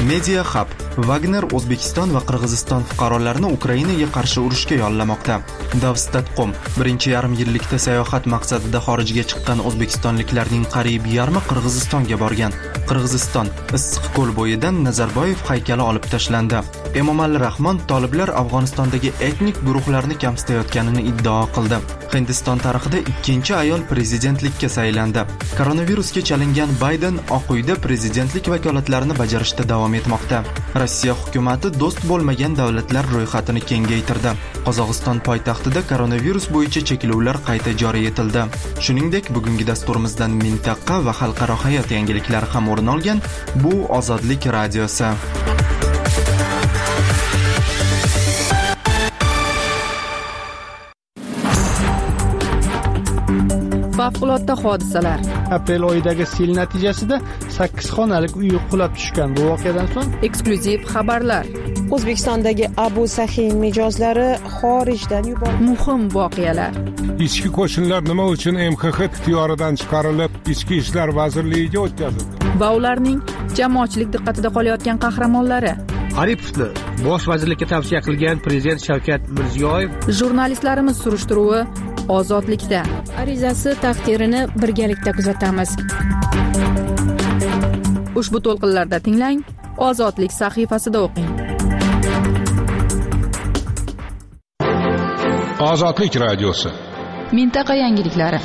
Media Hub: Wagner O'zbekiston va Qirg'iziston fuqarolarini Ukrainaga qarshi urushga yollamoqda. Davstatqom: birinchi yarim yillikda sayohat maqsadida xorijga chiqqan o'zbekistonliklarning qariyb yarmi Qirg'izistonga borgan. Qirg'iziston: Issiqko'l bo'yidan Nazarboyev haykali olib tashlandi. Emomali Rahmon toliblar Afg'onistondagi etnik guruhlarni kamsitayotganini iddao qildi. Hindiston tarixida ikkinchi ayol prezidentlikka saylandi. Koronavirusga chalingan Bayden Oq uyda prezidentlik vakolatlarini bajarishda davom etmoqda. Rossiya hukumatı do'st bo'lmagan davlatlar ro'yxatini kengaytirdi. Qozog'iston poytaxtida koronavirus bo'yicha cheklovlar qayta joriy etildi. Shuningdek, bugungi dasturimizdan mintaqa va xalqaro hayot yangiliklari ham o'rin olgan. Bu Ozodlik radiosi. Favqulodda hodisalar. Aprel oyidagi sel natijasida 8 xonalik uy qulab tushgan. Bu voqeadan so'ng eksklyuziv xabarlar. O'zbekistondagi Abu Sahin mijozlari xorijdan yuborildi. Muhim voqealar. Ichki qo'shinlar nima uchun MXX ixtiyoridan chiqarilib, Ichki ishlar vazirligiga o'tkazildi? Va ularning jamoatchilik diqqatida qolayotgan qahramonlari. Aripovni bosh vazirlikka tavsiya qilgan prezident Shavkat Mirziyoyev. Jurnalistlarimiz surishtiruvi Ozodlikda. Arizasi taqdirini birgalikda kuzatamiz. Ushbu to'lqinlarda tinglang, Ozodlik sahifasida o'qing. Ozodlik radiosi. Mintaqa yangiliklari.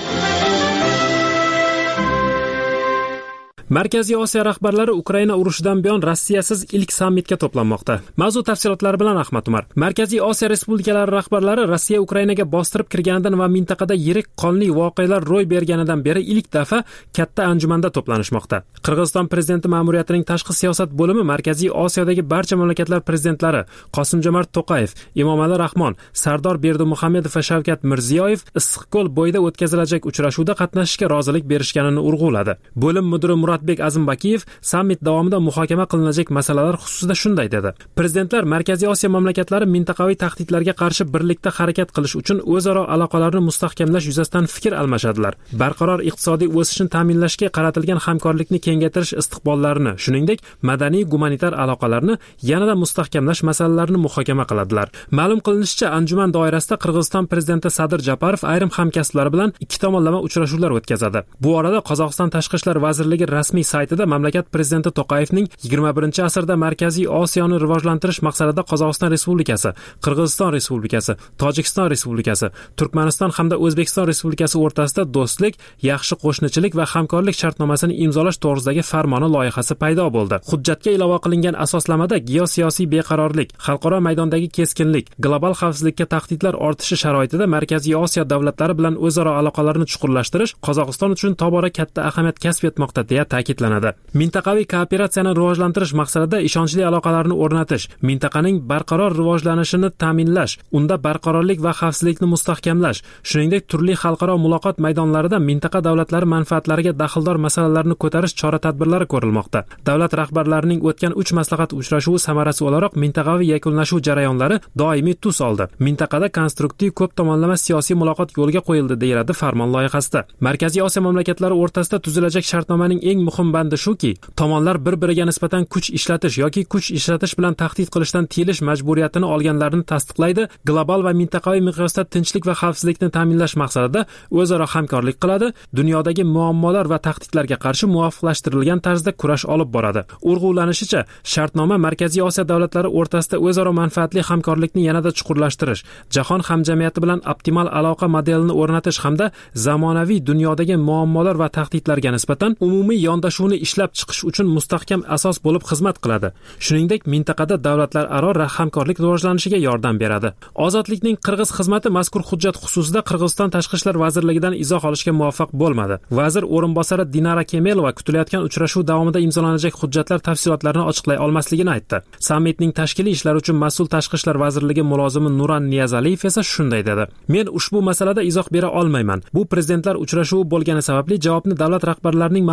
Markaziy Osiyo rahbarlari Ukraina urushidan buyon Rossiyasiz ilk sammitga to'planmoqda. Mavzu tafsilotlari bilan Ahmad Umar. Markaziy Osiyo respublikalari rahbarlari Rossiya Ukrainaga bostirib kirganidan va mintaqada yirik qonli voqealar ro'y berganidan beri ilk daf'a katta anjumanda to'planishmoqda. Qirg'iziston prezidenti ma'muriyatining tashqi siyosat bo'limi Markaziy Osiyodagi barcha mamlakatlar prezidentlari Qosimjomart To'qayev, Emomali Rahmon, Sardor Berdimuhamedov va Shavkat Mirziyoyev Issiqko'l bo'yida o'tkazilajak uchrashuvda qatnashishga rozilik berishganini urg'uladi. Bo'lim mudiri Muratbek Azimbakiyev sammit davomida muhokama qilinajak masalalar xususida shunday dedi. Prezidentlar Markaziy Osiyo mamlakatlari mintaqaviy tahdidlarga qarshi birlikda harakat qilish uchun o'zaro aloqalarni mustahkamlash yuzasidan fikr almashadilar. Barqaror iqtisodiy o'sishni ta'minlashga qaratilgan hamkorlikni kengaytirish istiqbollarini, shuningdek, madaniy-gumanitar aloqalarni yanada mustahkamlash masalalarini muhokama qiladilar. Ma'lum qilinishicha, anjuman doirasida Qirg'iziston prezidenti Sadir Japarov ayrim hamkasblari bilan ikki tomonlama uchrashuvlar o'tkazadi. Bu orada Qozog'iston tashqi ishlar vazirligi rasmiy saytida mamlakat prezidenti To'qayevning 21-asrda Markaziy Osiyoni rivojlantirish maqsadida Qozog'iston Respublikasi, Qirg'iziston Respublikasi, Tojikiston Respublikasi, Turkmaniston hamda O'zbekiston Respublikasi o'rtasida do'stlik, yaxshi qo'shnichilik va hamkorlik shartnomasini imzolash to'g'risidagi farmoni loyihasi paydo bo'ldi. Hujjatga ilova qilingan asoslamada geosiyosiy beqarorlik, xalqaro maydondagi keskinlik, global xavfsizlikka tahdidlar ortishi sharoitida Markaziy Osiyo davlatlari bilan o'zaro aloqalarni chuqurlashtirish Qozog'iston uchun tobora katta ahamiyat kasb etmoqda deya ta'kidlanadi. Mintaqaviy kooperatsiyani rivojlantirish maqsadida ishonchli aloqalarni o'rnatish, mintaqaning barqaror rivojlanishini ta'minlash, unda barqarorlik va xavfsizlikni mustahkamlash, shuningdek turli xalqaro muloqot maydonlarida mintaqa davlatlari manfaatlariga daxldor masalalarni ko'tarish chora-tadbirlari ko'rilmoqda. Davlat rahbarlarining o'tgan 3 maslahat uchrashuvi samarasi o'laroq mintaqaviy yakunlashuv jarayonlari doimiy tus oldi. Mintaqada konstruktiv ko'p tomonlama siyosiy muloqot yo'lga qo'yildi, deyiladi farmon loyihasida. Markaziy Osiyo mamlakatlari o'rtasida tuzilajak shartnomaning eng muhim bandi shuki, tomonlar bir-biriga nisbatan kuch ishlatish yoki kuch ishlatish bilan tahdid qilishdan tiyilish majburiyatini olganlarini tasdiqlaydi, global va mintaqaviy miqyosda tinchlik va xavfsizlikni ta'minlash maqsadida o'zaro hamkorlik qiladi, dunyodagi muammolar va tahdidlarga qarshi muvofiqlashtirilgan tarzda kurash olib boradi. Urg'ulanishicha, shartnoma Markaziy Osiyo davlatlari o'rtasida o'zaro manfaatli hamkorlikni yanada chuqurlashtirish, jahon hamjamiyati bilan optimal aloqa modelini o'rnatish hamda zamonaviy dunyodagi muammolar va tahdidlarga nisbatan umumiy yondashuvni ishlab chiqish uchun mustahkam asos bo'lib xizmat qiladi. Shuningdek, mintaqada davlatlararo hamkorlik rivojlanishiga yordam beradi. Ozodlikning Qirg'iz xizmati mazkur hujjat xususida Qirg'iziston tashqi ishlar vazirligidan izoh olishga muvaffaq bo'lmadi. Vazir o'rinbosari Dinara Kemelova kutilayotgan uchrashuv davomida imzolanajak hujjatlar tafsilotlarini ochiqlay olmasligini aytdi. Sammitning tashkiliy ishlar uchun mas'ul tashqi ishlar vazirligi mulozimi Nuran Niyazaliyev esa shunday dedi: "Men ushbu masalada izoh bera olmayman. Bu prezidentlar uchrashuvi bo'lgani sababli javobni davlat rahbarlarining ma'muriyatlarida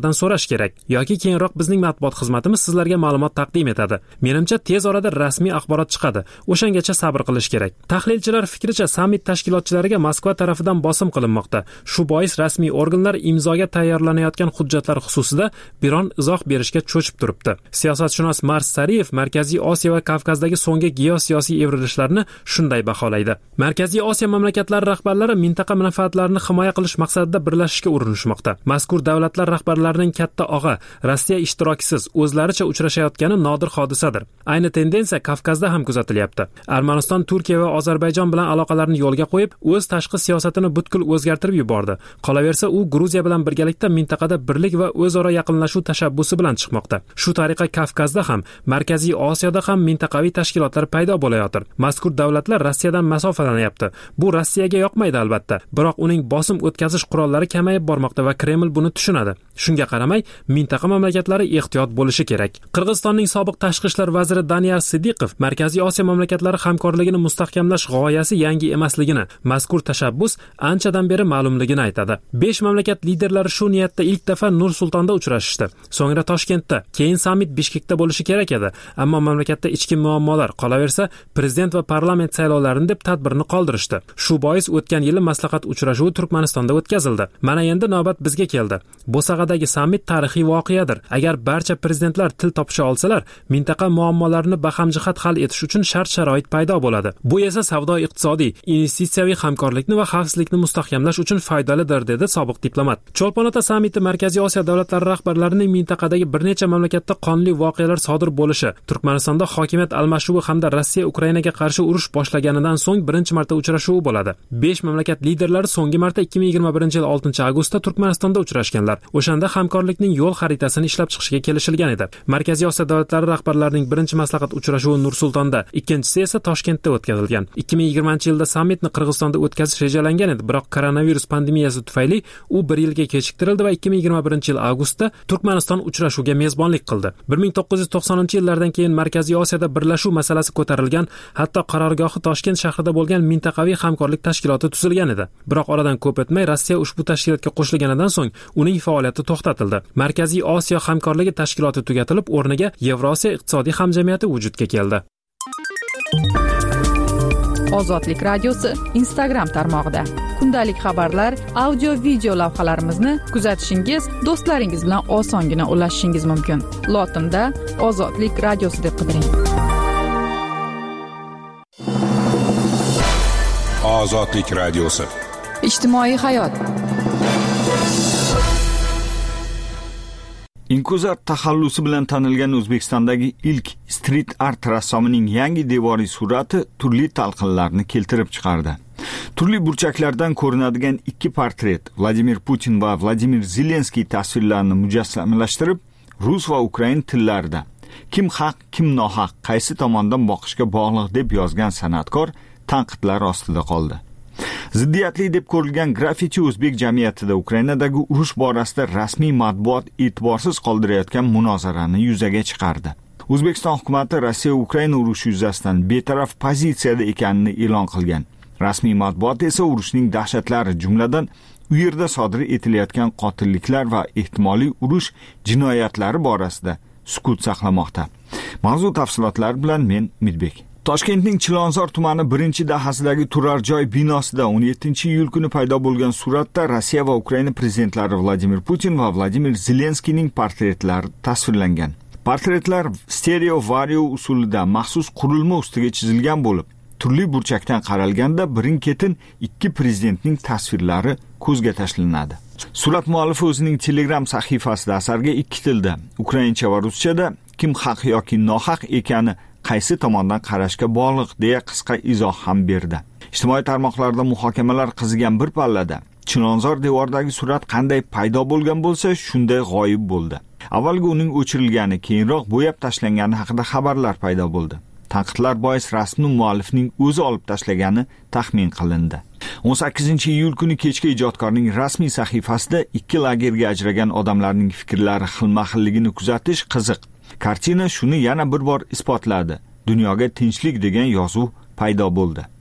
ulardan so'rash kerak yoki keyinroq bizning matbuot xizmatimiz sizlarga ma'lumot taqdim etadi. Menimcha tez orada rasmiy axborot chiqadi. O'shangacha sabr qilish kerak. Tahlilchilar fikricha sammit tashkilotchilariga Moskva tarafidan bosim qilinmoqda. Shu bois rasmiy organlar imzoga tayyorlanayotgan hujjatlar xususida biron izoh berishga cho'chib turibdi. Siyosatshunos Mars Sariyev Markaziy Osiyo va Kavkazdagi so'nggi geosiyosiy evrilishlarni shunday baholaydi. Markaziy Osiyo mamlakatlari rahbarlari mintaqa manfaatlarini himoya qilish maqsadida birlashishga urinishmoqda. Mazkur davlatlar rahbarlarining katta og'a Rossiya ishtirokisiz o'zlaricha uchrashayotgani nodir hodisadir. Ayni tendensiya Kavkazda ham kuzatilyapti. Armaniston Turkiya va Ozarbayjon bilan aloqalarni yo'lga qo'yib, o'z tashqi siyosatini butkul o'zgartirib yubordi. Qolaversa, u Gruziya bilan birgalikda mintaqada birlik va o'zaro yaqinlashuv tashabbusi bilan chiqmoqda. Shu tariqa Kavkazda ham, Markaziy Osiyoda ham mintaqaviy tashkilotlar paydo bo'layotir. Mazkur davlatlar Rossiyadan masofalanyapti. Bu Rossiyaga yoqmaydi albatta, biroq uning bosim o'tkazish qurollari kamayib bormoqda va Kreml buni tushunadi. Shunga qaramay, mintaqa mamlakatlari ehtiyot bo'lishi kerak. Qirg'izistonning sobiq tashqi ishlar vaziri Daniyar Sidiqov Markaziy Osiyo mamlakatlari hamkorligini mustahkamlash g'oyasi yangi emasligini, mazkur tashabbus anchadan beri ma'lumligini aytadi. 5 mamlakat liderlari shu niyatda ilk daf'a Nur-Sultonda uchrashishdi. So'ngra Toshkentda, keyin sammit Bishkekda bo'lishi kerak edi. Ammo mamlakatda ichki muammolar qolaversa, prezident va parlament saylovlarini deb tadbirni qoldirishdi. Shu bois o'tgan yili maslahat uchrashuvi Turkmanistonda o'tkazildi. Mana endi navbat bizga keldi. Bo'sag'adagi sammit tarixiy voqeadir. Agar barcha prezidentlar til topisha olsalar, mintaqa muammolarini bahamjihat hal etish uchun shart-sharoit paydo bo'ladi. Bu esa savdo-iqtisodiy, investitsiyaviy hamkorlikni va xavfsizlikni mustahkamlash uchun foydalidir, dedi sobiq diplomat. Cho'lpon-ota sammiti Markaziy Osiyo davlatlari rahbarlarining mintaqadagi bir necha mamlakatda qonli voqealar sodir bo'lishi, Turkmanistonda hokimiyat almashuvi hamda Rossiya Ukrainaga qarshi urush boshlaganidan so'ng birinchi marta uchrashuvi bo'ladi. 5 mamlakat liderlari so'nggi marta 2021-yil 6-avgustda Turkmanistonda uchrashganlar. O'shanda hamkorlikning yo'l xaritasini ishlab chiqishga kelishilgan edi. Markaziy Osiyo davlatlari rahbarlarining birinchi maslahat uchrashuvi Nur-Sultonda, ikkinchisi esa Toshkentda o'tkazilgan. 2020-yilda sammitni Qirg'izistonda o'tkazish rejalangan edi, biroq koronavirus pandemiyasi tufayli u 1 yilga kechiktirildi va 2021-yil avgustda Turkmaniston uchrashuvga mezbonlik qildi. 1990-yillardan keyin Markaziy Osiyoda birlashuv masalasi ko'tarilgan, hatto qarorgohi Toshkent shahrida bo'lgan mintaqaviy hamkorlik tashkiloti tuzilgan edi. Biroq oradan ko'p o'tmay Rossiya ushbu tashkilotga qo'shilganidan so'ng uning faoliyati to'xtatildi. Markaziy Osiyo hamkorligi tashkiloti tugatilib, o'rniga Yevrosiyo iqtisodiy hamjamiyati vujudga keldi. Ozodlik radiosi Instagram tarmog'ida kundalik xabarlar, audio, video lavhalarimizni kuzatishingiz, do'stlaringiz bilan osongina ulashishingiz mumkin. Lotinda Ozodlik radiosi deb qidiring. Ozodlik radiosi. Ijtimoiy hayot. Inkuzar taxallusi bilan tanilgan O'zbekistondagi ilk street art rassomining yangi devoriy surati turli talqinlarni keltirib chiqardi. Turli burchaklardan ko'rinadigan ikki portret Vladimir Putin va Vladimir Zelenskiy tasvirlarini mujassamlashtirib, rus va ukrain tillarida kim haq, kim nohaq, qaysi tomondan boqishga bog'liq deb yozgan san'atkor tanqidlar ostida qoldi. Ziddiyatli deb ko'rilgan graffiti o'zbek jamiyatida Ukrainadagi urush borasida rasmiy matbuot e'tiborsiz qoldirayotgan munozarani yuzaga chiqardi. O'zbekiston hukumati Rossiya-Ukraina urushi yuzasidan betaraf pozitsiyada ekanini e'lon qilgan. Rasmiy matbuot esa urushning dahshatlari, jumladan u yerda sodir etilayotgan qotilliklar va ehtimoliy urush jinoyatlari borasida sukut saqlamoqda. Mavzu tafsilotlari bilan men Midbek. Toshkentning Chilonzor tumani 1-dahasidagi turar joy binosida 17-iyul kuni paydo bo'lgan suratda Rossiya va Ukraina prezidentlari Vladimir Putin va Vladimir Zelenskiyning portretlari tasvirlangan. Portretlar stereo vario usulida maxsus qurilma ustiga chizilgan bo'lib, turli burchakdan qaralganda birin-ketin ikki prezidentning tasvirlari ko'zga tashlanadi. Surat muallifi o'zining Telegram sahifasida asarga ikki tilda, ukraincha va ruschada kim haq yoki nohaq ekani qaysi tomondan qarashga bog'liq deya qisqa izoh ham berdi. Ijtimoiy tarmoqlarda muhokamalar qizigan bir pallada Chilonzor devoridagi surat qanday paydo bo'lgan bo'lsa, shunday g'oyib bo'ldi. Avvalgi uning o'chirilgani, keyinroq bo'yab tashlangani haqida xabarlar paydo bo'ldi. Tanqidlar bois rasmni muallifning o'zi olib tashlagani taxmin qilindi. 18-iyul kuni kechga ijodkorning rasmiy sahifasida ikki lagerga ajragan odamlarning fikrlari xilma-xilligini kuzatish qiziq. Kartina shuni yana bir bor isbotladi. Dunyoga tinchlik degan yozuv paydo bo'ldi.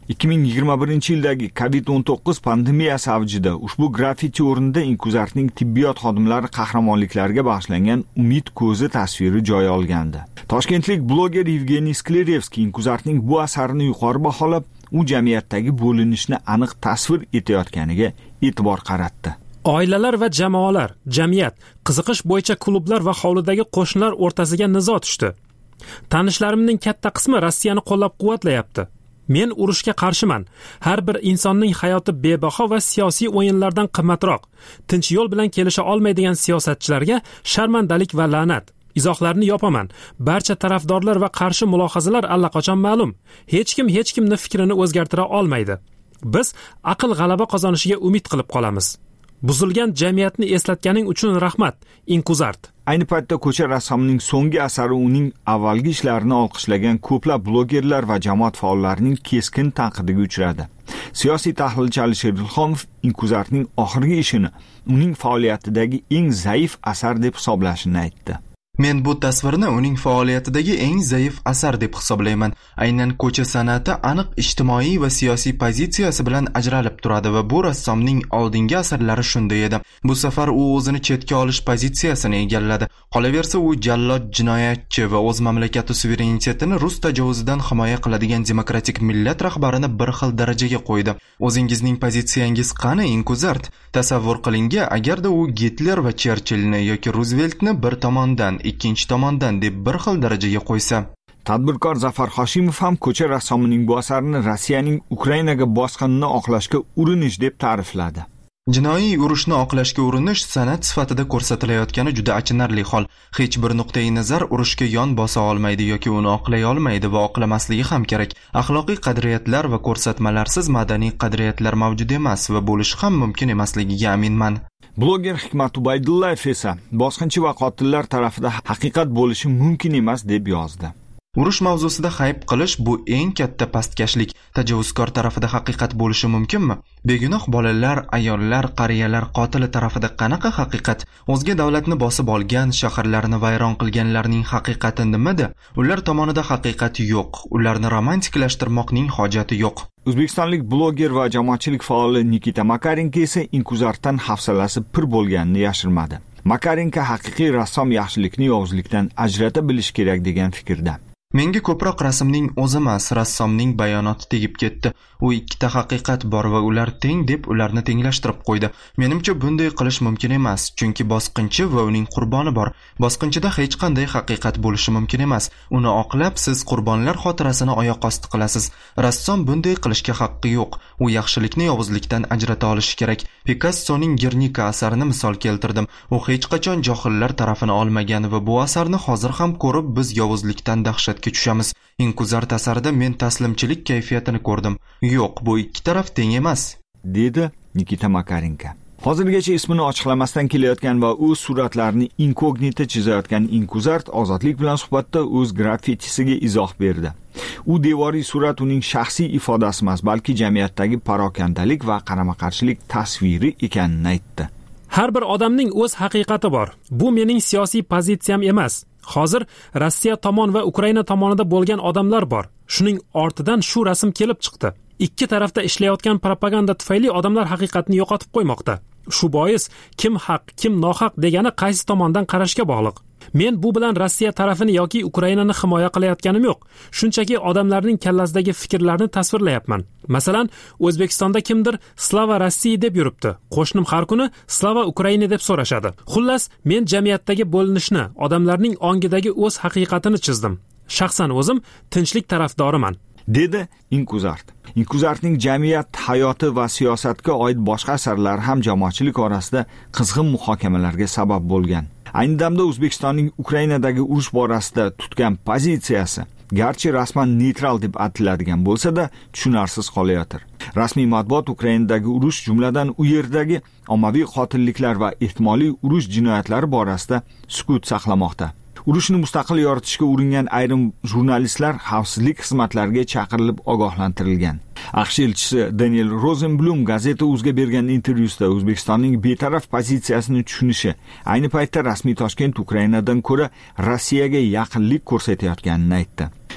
2021-yildagi COVID-19 pandemiyasi avjida ushbu graffiti o'rnida Inkuzartning tibbiyot xodimlari qahramonliklariga bag'ishlangan Umid ko'zi tasviri joy olgandi. Toshkentlik bloger Yevgeniy Sklerevskiy Inkuzartning bu asarini yuqori baholab, u jamiyatdagi bo'linishni aniq tasvir etayotganiga e'tibor qaratdi. Oilalar va jamoalar, jamiyat, qiziqish bo'yicha klublar va hovlidagi qo'shnilar o'rtasiga nizo tushdi. Tanishlarimning katta qismi Rossiyani qo'llab-quvvatlayapti. Men urushga qarshiman. Har bir insonning hayoti bebaho va siyosiy o'yinlardan qimmatroq. Tinch yo'l bilan kelisha olmaydigan siyosatchilarga sharmandalik va la'nat. Izohlarni yopaman. Barcha tarafdorlar va qarshi mulohazalar allaqachon ma'lum. Hech kimni fikrini o'zgartira olmaydi. Biz aql g'alaba qozonishiga umid qilib qolamiz. Buzilgan jamiyatni eslatganing uchun rahmat, Inkuzart. Ayni paytda ko'cha rassomining so'nggi asari uning avvalgi ishlarini olqishlagan ko'plab blogerlar va jamoat faollarining keskin tanqidiga uchradi. Siyosiy tahlilchi Alisher Ilhomov Inkuzartning oxirgi ishini uning faoliyatidagi eng zaif asar deb hisoblashini aytdi. Men bu tasvirni uning faoliyatidagi eng zaif asar deb hisoblayman. Aynan ko'cha san'ati aniq ijtimoiy va siyosiy pozitsiyasi bilan ajralib turadi va bu rassomning oldingi asarlari shunday edi. Bu safar u o'zini chetga olish pozitsiyasini egalladi. Qolaversa u jallod, jinoyatchi va o'z mamlakati suverenitetini rus tajovuzidan himoya qiladigan demokratik millat rahbarini bir xil darajaga qo'ydi. O'zingizning pozitsiyangiz qani, Inkuzart? Tasavvur qiling, agarda u Gitler va Cherchillni yoki Ruzveltni bir tomondan ikkinchi tomondan deb bir xil darajaga qo'ysa. Tadbirkor Zafar Hoshimov ham ko'cha rassomining bu asarini Rossiyaning Ukrainaga bosqinini oqlashga urinish deb ta'rifladi. Jinoiy urushni oqlashga urinish san'at sifatida ko'rsatilayotgani juda achinarli hol. Hech bir nuqtai nazar urushga yon bosa olmaydi yoki uni oqlay olmaydi va oqlamasligi ham kerak. Axloqiy qadriyatlar va ko'rsatmalarsiz madaniy qadriyatlar mavjud emas va bo'lishi ham mumkin emasligiga aminman. Bloger Hikmat Ubaydullayev esa bosqinchi va qotillar tarafida haqiqat bo'lishi mumkin emas deb yozdi. Urush mavzusida hayb qilish bu eng katta pastkashlik. Tajovuzkor tarafida haqiqat bo'lishi mumkinmi? Begunoh bolalar, ayollar, qariyalar qotili tarafida qanaqa haqiqat? O'zga davlatni bosib olgan, shaharlarni vayron qilganlarning haqiqati nimada? Ular tomonida haqiqat yo'q. Ularni romantiklashtirmoqning hojati yo'q. O'zbekistonlik bloger va jamoatchilik faoli Nikita Makarenko esa Inkuzartdan hafsalasi pir bo'lganini yashirmadi. Makarenko haqiqiy rassom yaxshilikni yovuzlikdan ajrata bilish kerak degan fikrda. Menga ko'proq rasmning o'zi emas, rassomning bayonoti tegib ketdi. U ikkita haqiqat bor va ular teng deb ularni tenglashtirib qo'ydi. Menimcha bunday qilish mumkin emas, chunki bosqinchi va uning qurboni bor. Bosqinchida hech qanday haqiqat bo'lishi mumkin emas. Uni oqlab siz qurbonlar xotirasini oyoq osti qilasiz. Rassom bunday qilishga haqqi yo'q. U yaxshilikni yovuzlikdan ajrata olishi kerak. Pikassoning Gernika asarini misol keltirdim. U hech qachon johillar tarafini olmagan va bu asarni hozir ham ko'rib biz yovuzlikdan dahshat tushamiz. Inkuzart asarida men taslimchilik kayfiyatini ko'rdim. Yo'q, bu ikki taraf teng emas, dedi Nikita Makarenko. Hozirgacha ismini ochiqlamasdan kelayotgan va o'z suratlarini inkognito chizayotgan Inkuzart Ozodlik bilan suhbatda o'z graffitisiga izoh berdi. U devoriy surat uning shaxsiy ifodasi emas, balki jamiyatdagi parokandalik va qarama-qarshilik tasviri ekanini aytdi. Har bir odamning o'z haqiqati bor. Bu mening siyosiy pozitsiyam emas. Hozir Rossiya tomon va Ukraina tomonida bo'lgan odamlar bor. Shuning ortidan shu rasm kelib chiqdi. Ikki tarafda ishlayotgan propaganda tufayli odamlar haqiqatni yo'qotib qo'ymoqda. Shu bois kim haq, kim nohaq degani qaysi tomondan qarashga bog'liq. Men bu bilan Rossiya tarafini yoki Ukrainani himoya qilayotganim yo'q. Shunchaki odamlarning kallasidagi fikrlarni tasvirlayapman. Masalan, O'zbekistonda kimdir Slava Rossiya deb yuribdi. Qo'shnim har kuni Slava Ukraina deb so'rashadi. Xullas, men jamiyatdagi bo'linishni, odamlarning ongidagi o'z haqiqatini chizdim. Shaxsan o'zim tinchlik tarafdoriman, dedi Inkuzart. Inkuzartning jamiyat hayoti va siyosatga oid boshqa asarlari ham jamoatchilik orasida qizg'in muhokamalarga sabab bo'lgan. Ayni damda O'zbekistonning Ukrainadagi urush borasida tutgan pozitsiyasi garchi rasman neytral deb atiladigan bo'lsa-da, tushunarsiz qolayotir. Rasmiy matbuot Ukrainadagi urush, jumladan u yerdagi ommaviy qotilliklar va ehtimoliy urush jinoyatlari borasida sukut saqlamoqda. Urushni mustaqil yoritishga uringan ayrim jurnalistlar xavfsizlik xizmatlariga chaqirilib ogohlantirilgan. AQSh elchisi Daniel Rosenblum gazeta Uzga bergan intervyusida O'zbekistonning betaraf pozitsiyasini tushunishi, ayni paytda rasmiy Toshkent Ukrainadan ko'ra Rossiyaga yaqinlik ko'rsatayotganini aytdi.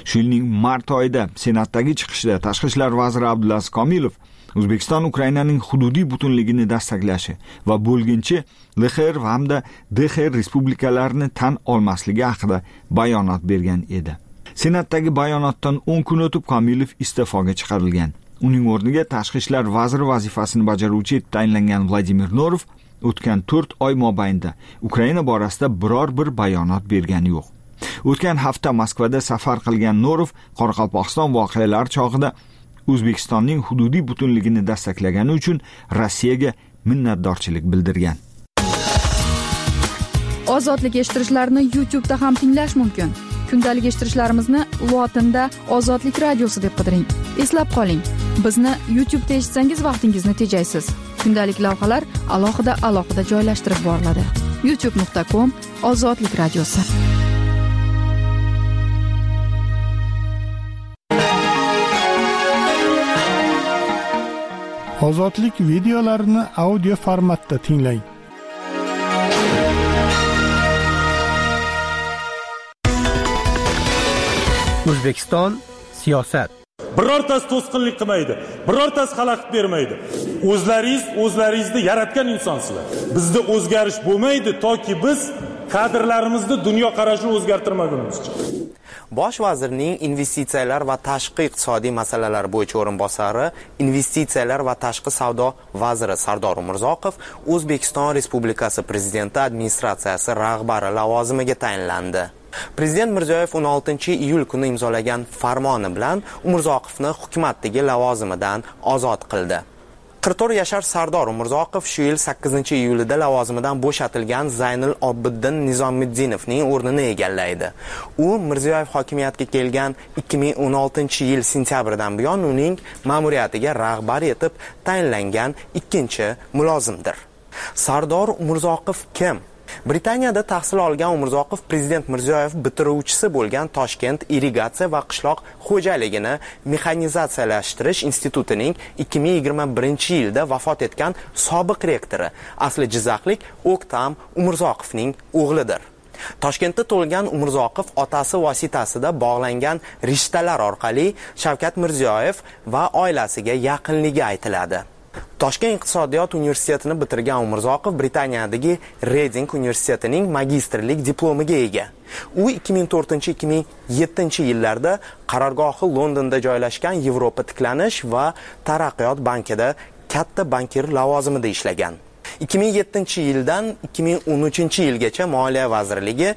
Shu yilning mart oyida Senatdagi chiqishda Tashqi ishlar vaziri Abdulaziz Komilov O'zbekiston Ukrainaning hududiy butunligini dastaklashi va bo'lginchi LXR va hamda DXR respublikalarini tan olmasligi haqida bayonot bergan edi. Senatdagi bayonotdan 10 kun o'tib Komilov iste'foga chiqarilgan. Uning o'rniga Tashqi ishlar vaziri vazifasini bajaruvchi etib tayinlangan Vladimir Norov o'tgan 4 oy mobaynida Ukraina borasida biror bir bayonot bergani yo'q. O'tgan hafta Moskvada safar qilgan Norov Qoraqalpog'iston voqealari chog'ida O'zbekistonning hududiy butunligini dastaklagani uchun Rossiyaga minnatdorchilik bildirgan. Ozodlik eshittirishlarni YouTube'da ham tinglash mumkin. Kundalik eshittirishlarimizni lotinda Ozodlik radiosi deb qidiring. Eslab qoling, bizni YouTube'da eshitsangiz vaqtingizni tejaysiz. Kundalik lavhalar alohida joylashtirib boriladi. youtube.com/ozodlik radiosi. Ozodlik videolarini audio formatda tinglang. O'zbekiston siyosat. Birortasi to'sqinlik qilmaydi, birortasi xalaqit bermaydi. O'zlaringizni yaratgan insonsizlar. Bizda o'zgarish bo'lmaydi toki biz kadrlarimizni dunyo qarashini o'zgartirmagunimizcha. Bosh vazirning investitsiyalar va tashqi iqtisodiy masalalar bo'yicha o'rinbosari, investitsiyalar va tashqi savdo vaziri Sardor Umurzoqov O'zbekiston Respublikasi Prezidenti administratsiyasi rahbari lavozimiga tayinlandi. Prezident Mirziyoyev 16-iyul kuni imzolagan farmoni bilan Umurzoqovni hukumatdagi lavozimidan ozod qildi. 44 yashar Sardor Umurzoqov shu yil 8-iyulida lavozimidan bo'shatilgan Zaynul Obiddin Nizomiddinovning o'rnini egallaydi. U Mirziyoyev hokimiyatga kelgan 2016-yil sentyabridan buyon uning ma'muriyatiga rahbar etib tayinlangan ikkinchi mulozimdir. Sardor Umurzoqov kim? Britaniyada tahsil olgan Umurzoqov Prezident Mirziyoyev bitiruvchisi bo'lgan Toshkent irrigatsiya va qishloq xo'jaligini mexanizatsiyalashtirish institutining 2021-yilda vafot etgan sobiq rektori, asli jizzaxlik O'ktam Umurzoqovning o'g'lidir. Toshkentda tug'ilgan Umurzoqov otasi vositasida bog'langan rishtalar orqali Shavkat Mirziyoyev va oilasiga yaqinligi aytiladi. Toshkent iqtisodiyot universitetini bitirgan Umurzoqov Britaniyadagi Reading universitetining magistrlik diplomiga ega. U 2004-2007 qarorgohi Londonda joylashgan Yevropa tiklanish va taraqqiyot bankida katta bankir lavozimida ishlagan. 2007-yildan 2013-yilgacha Moliya vazirligi,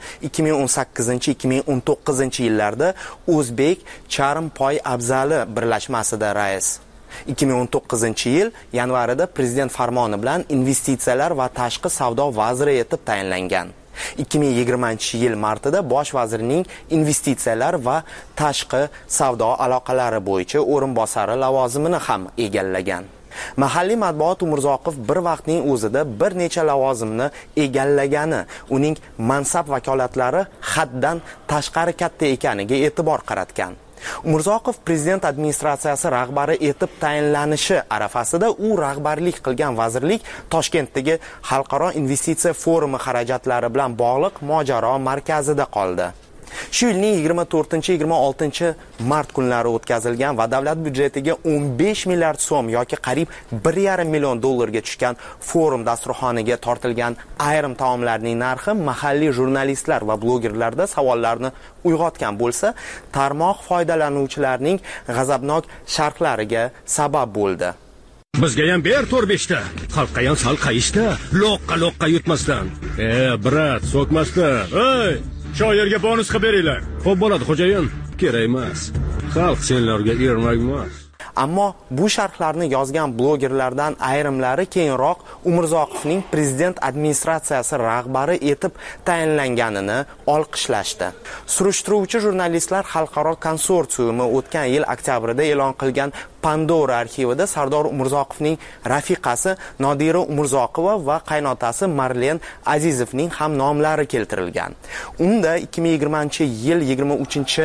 2018-2019-yillarda O'zbek Charm Poy Abzali birlashmasida rais. 2019-yil yanvarida prezident farmoni bilan investitsiyalar va tashqi savdo vaziri etib tayinlangan. 2020-yil martida bosh vazirning investitsiyalar va tashqi savdo aloqalari bo'yicha o'rinbosari lavozimini ham egallagan. Mahalliy matbuot Umurzoqov bir vaqtning o'zida bir necha lavozimni egallagani, uning mansab vakolatlari haddan tashqari katta ekaniga e'tibor qaratgan. Umurzoqov prezident administratsiyasi rahbari etib tayinlanishi arafasida u rahbarlik qilgan vazirlik Toshkentdagi xalqaro investitsiya forumi xarajatlari bilan bog'liq mojaro markazida qoldi. Shu yilning 24-26 mart kunlari o'tkazilgan va davlat byudjetiga 15 milliard so'm yoki qariyb 1,5 million dollarga tushgan forum dasturxoniga tortilgan ayrim taomlarning narxi mahalliy jurnalistlar va blogerlarda savollarni uyg'otgan bo'lsa, tarmoq foydalanuvchilarining g'azabnok sharhlariga sabab bo'ldi. Bizga ham ber 4-5 ta. Xalqqa ham sal qayishda, loqqa yutmasdan. Brat, so'kmasdan. Ey! Shoirga bonus qilib beringlar. Xo'p bo'ladi, xo'jayin. Kerak emas. Xalq senlarga ermak emas. Ammo bu sharhlarni yozgan blogerlardan ayrimlari keyinroq Umurzoqovning prezident administratsiyasi rahbari etib tayinlanganini olqishlashdi. Surishtiruvchi jurnalistlar xalqaro konsorsiumi o'tgan yil oktyabrda e'lon qilgan Pandora arxivida Sardor Umurzoqovning rafiqasi Nodira Umurzoqova va qaynotasi Marlen Azizovning ham nomlari keltirilgan. Unda 2020-yil 23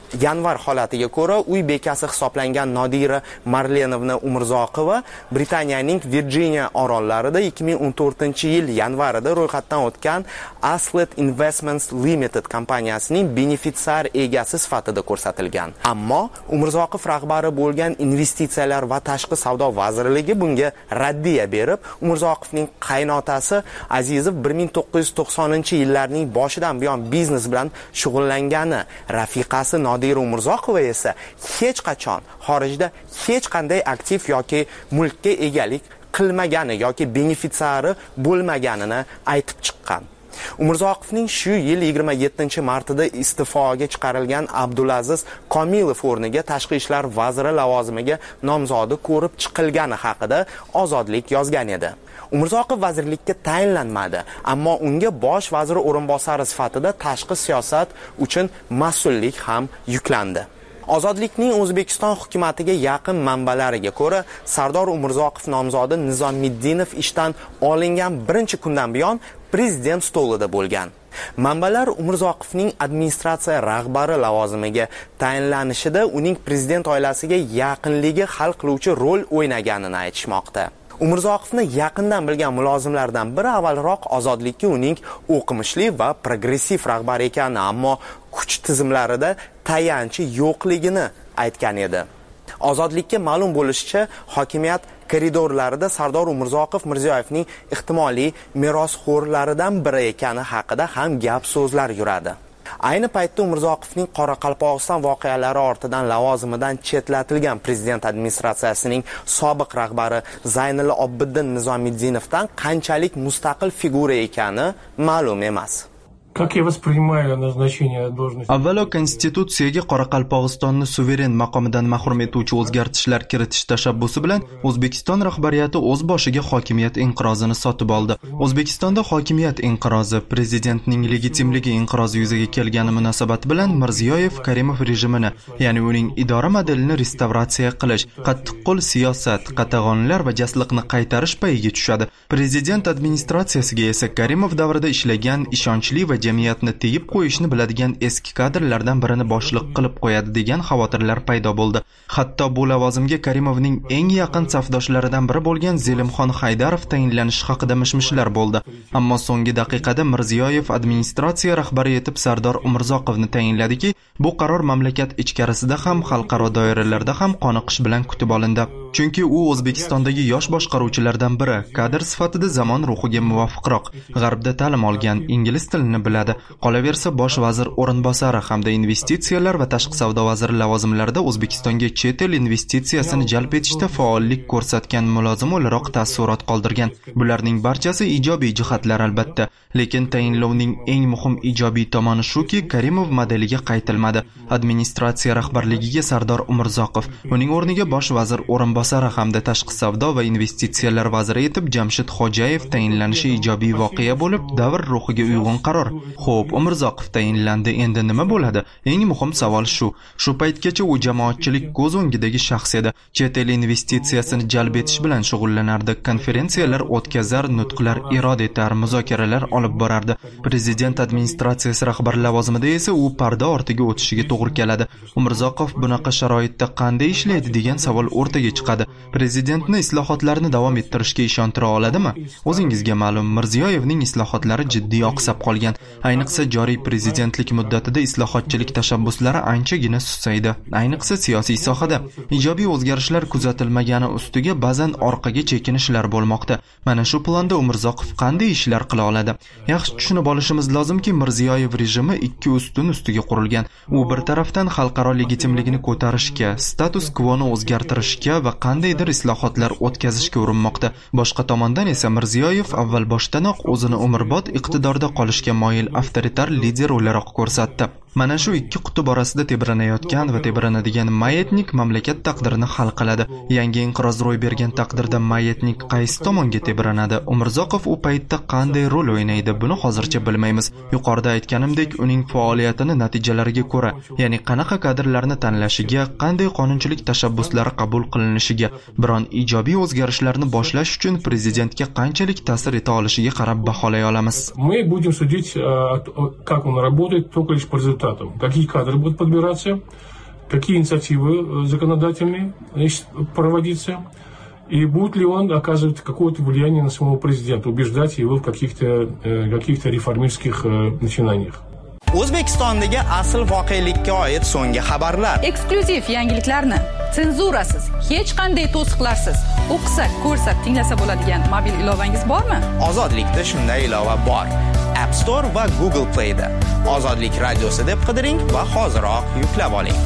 Yanvar holatiga ko'ra uy bekasi hisoblangan Nodira Marlenovna Umurzoqova Britaniyaning Virjiniya orollarida 2014-yil yanvarida ro'yxatdan o'tgan Aslet Investments Limited kompaniyasining benefitsiar egasi sifatida ko'rsatilgan. Ammo Umurzoqov rahbari bo'lgan investitsiyalar va tashqi savdo vazirligi bunga raddiya berib, Umurzoqovning qaynotasi Azizov 1990-yillarning boshidan buyon biznes bilan shug'ullangani, rafiqasi Nodira Umurzoqova esa hech qachon xorijda hech qanday aktiv yoki mulkka egalik qilmagani yoki benefitsiari bo'lmaganini aytib chiqqan. Umurzoqovning shu yil 27-martida iste'foga chiqarilgan Abdulaziz Komilov o'rniga tashqi ishlar vaziri lavozimiga nomzodi ko'rib chiqilgani haqida Ozodlik yozgan edi. Umurzoqov vazirlikka tayinlanmadi, ammo unga bosh vazir o'rinbosari sifatida tashqi siyosat uchun mas'ullik ham yuklandi. Ozodlikning O'zbekiston hukumatiga yaqin manbalariga ko'ra, Sardor Umurzoqov nomzodi Nizomiddinov ishdan olingan birinchi kundan buyon prezident stolida bo'lgan. Manbalar Umurzoqovning administratsiya rahbari lavozimiga tayinlanishida uning prezident oilasiga yaqinligi hal qiluvchi rol o'ynaganini aytishmoqda. Umurzoqovni yaqindan bilgan mulozimlardan biri avvalroq Ozodlikka uning o'qimishli va progressiv rahbar ekanini, ammo kuch tizimlarida tayanchi yo'qligini aytgan edi. Ozodlikka ma'lum bo'lishicha, hokimiyat koridorlarida Sardor Umurzoqov Mirziyoyevning ehtimoliy merosxo'rlaridan biri ekani haqida ham gap so'zlar yuradi. Ayni paytda Umurzoqovning Qoraqalpog'iston voqealari ortidan lavozimidan chetlatilgan prezident administratsiyasining sobiq rahbari Zaynilla Obbiddin Nizomiddinovdan qanchalik mustaqil figura ekani ma'lum emas. Как я воспринимаю назначение должности? Avvalo konstitutsiyaga Qoraqalpog'istonni suveren maqomidan mahrum etuvchi o'zgartishlar kiritish tashabbusi bilan O'zbekiston rahbariyati o'z boshiga hokimiyat inqirozini sotib oldi. O'zbekistonda hokimiyat inqirozi, prezidentning legitimligi inqirozi yuzaga kelgani munosabati bilan Mirziyoyev Karimov rejimini, ya'ni uning idora modelini restavratsiya qilish, qattiqqo'l siyosat, qatag'onlar va jasliqni qaytarish payiga tushadi. Prezident administratsiyasiga esa Karimov davrida ishlagan ishonchli va jamiyatni tiyib qo'yishni biladigan eski kadrlardan birini boshliq qilib qo'yadi degan xavotirlar paydo bo'ldi. Hatto bu lavozimga Karimovning eng yaqin safdoshlaridan biri bo'lgan Zelimxon Haydarov tayinlanishi haqida mishmishlar bo'ldi. Ammo so'nggi daqiqada Mirziyoyev administratsiya rahbari etib Sardor Umurzoqovni tayinladiki, bu qaror mamlakat ichkarisida ham xalqaro doiralarda ham qoniqish bilan kutib olindi. Chunki u O'zbekistondagi yosh boshqaruvchilardan biri, kadr sifatida zamon ruhiga muvofiqroq, g'arbda ta'lim olgan, ingliz tilini biladi. Qolaversa bosh vazir o'rinbosari hamda investitsiyalar va tashqi savdo vaziri lavozimlarida O'zbekistonga chet el investitsiyasini jalb etishda faollik ko'rsatgan mulozim o'laroq taassurot qoldirgan. Bularning barchasi ijobiy jihatlar albatta, lekin tayinlovning eng muhim ijobiy tomoni shuki, Karimov modeliga qaytilmadi. Administratsiya rahbarligiga Sardor Umurzoqov, uning o'rniga bosh vazir o'rinbosari hamda tashqi savdo va investitsiyalar vaziri etib Jamshid Xo'jayev tayinlanishi ijobiy voqea bo'lib, davr ruhiga uyg'un qaror. Xo'p, Umurzoqov tayinlandi, endi nima bo'ladi? Eng muhim savol shu. Shu paytgacha u jamoatchilik ko'z o'ngidagi shaxs edi. Chet el investitsiyasini jalb etish bilan shug'ullanardi, konferensiyalar o'tkazar, nutqlar irod etar, muzokaralar olib borardi. Prezident administratsiyasi rahbari lavozimida esa u parda ortiga o'tishiga to'g'ri keladi. Umurzoqov bunaqa sharoitda qanday ishlaydi degan savol o'rtaga chiqadi. Prezidentni islohotlarni davom ettirishga ishontira oladimi? O'zingizga ma'lum, Mirziyoyevning islohotlari jiddiy oqsab qolgan. Ayniqsa joriy prezidentlik muddatida islohotchilik tashabbuslari anchagina susaydi. Ayniqsa siyosiy sohada ijobiy o'zgarishlar kuzatilmagani ustiga ba'zan orqaga chekinishlar bo'lmoqda. Mana shu planda Umurzoqov qanday ishlar qila oladi? Yaxshi tushunib olishimiz lozimki, Mirziyoyev rejimi ikki ustun ustiga qurilgan. U bir tarafdan xalqaro legitimligini ko'tarishga, status kvoni o'zgartirishga va qandaydir islohotlar o'tkazishga urinmoqda. Boshqa tomondan esa Mirziyoyev avval boshdanoq o'zini umrbod iqtidorda qolishga moyil avtoritar lider o'laroq ko'rsatdi. Mana shu ikki qutb orasida tebranayotgan va tebranadigan Mayetnik mamlakat taqdirini hal qiladi. Yangi inqiroz ro'y bergan taqdirda Mayetnik qaysi tomonga tebranadi? Umurzoqov u paytda qanday rol o'ynaydi? Buni hozircha bilmaymiz. Yuqorida aytganimdek, uning faoliyatini natijalariga ko'ra, ya'ni qanaqa kadrlarni tanlashiga, qanday qonunchilik tashabbuslari qabul qilinishiga, biron ijobiy o'zgarishlarni boshlash uchun prezidentga qanchalik ta'sir eta olishiga qarab baholay olamiz. Мы будем судить, как он работает, только лишь по результатам. результатам. Какие кадры будут подбираться, какие инициативы законодательные, значит, проводиться, и будет ли он оказывать какое-то влияние на самого президента, убеждать его в каких-то реформистских начинаниях. O'zbekistondagi asl voqelikka oid so'nggi xabarlar. Eksklyuziv yangiliklarni senzurasiz, hech qanday to'siqlarsiz o'qisak, ko'rsak, tinglasa bo'ladigan mobil ilovangiz bormi? Ozodlikda shunday ilova bor. App Store va Google Play'da Ozodlik radiosi deb qidiring va hoziroq yuklab oling.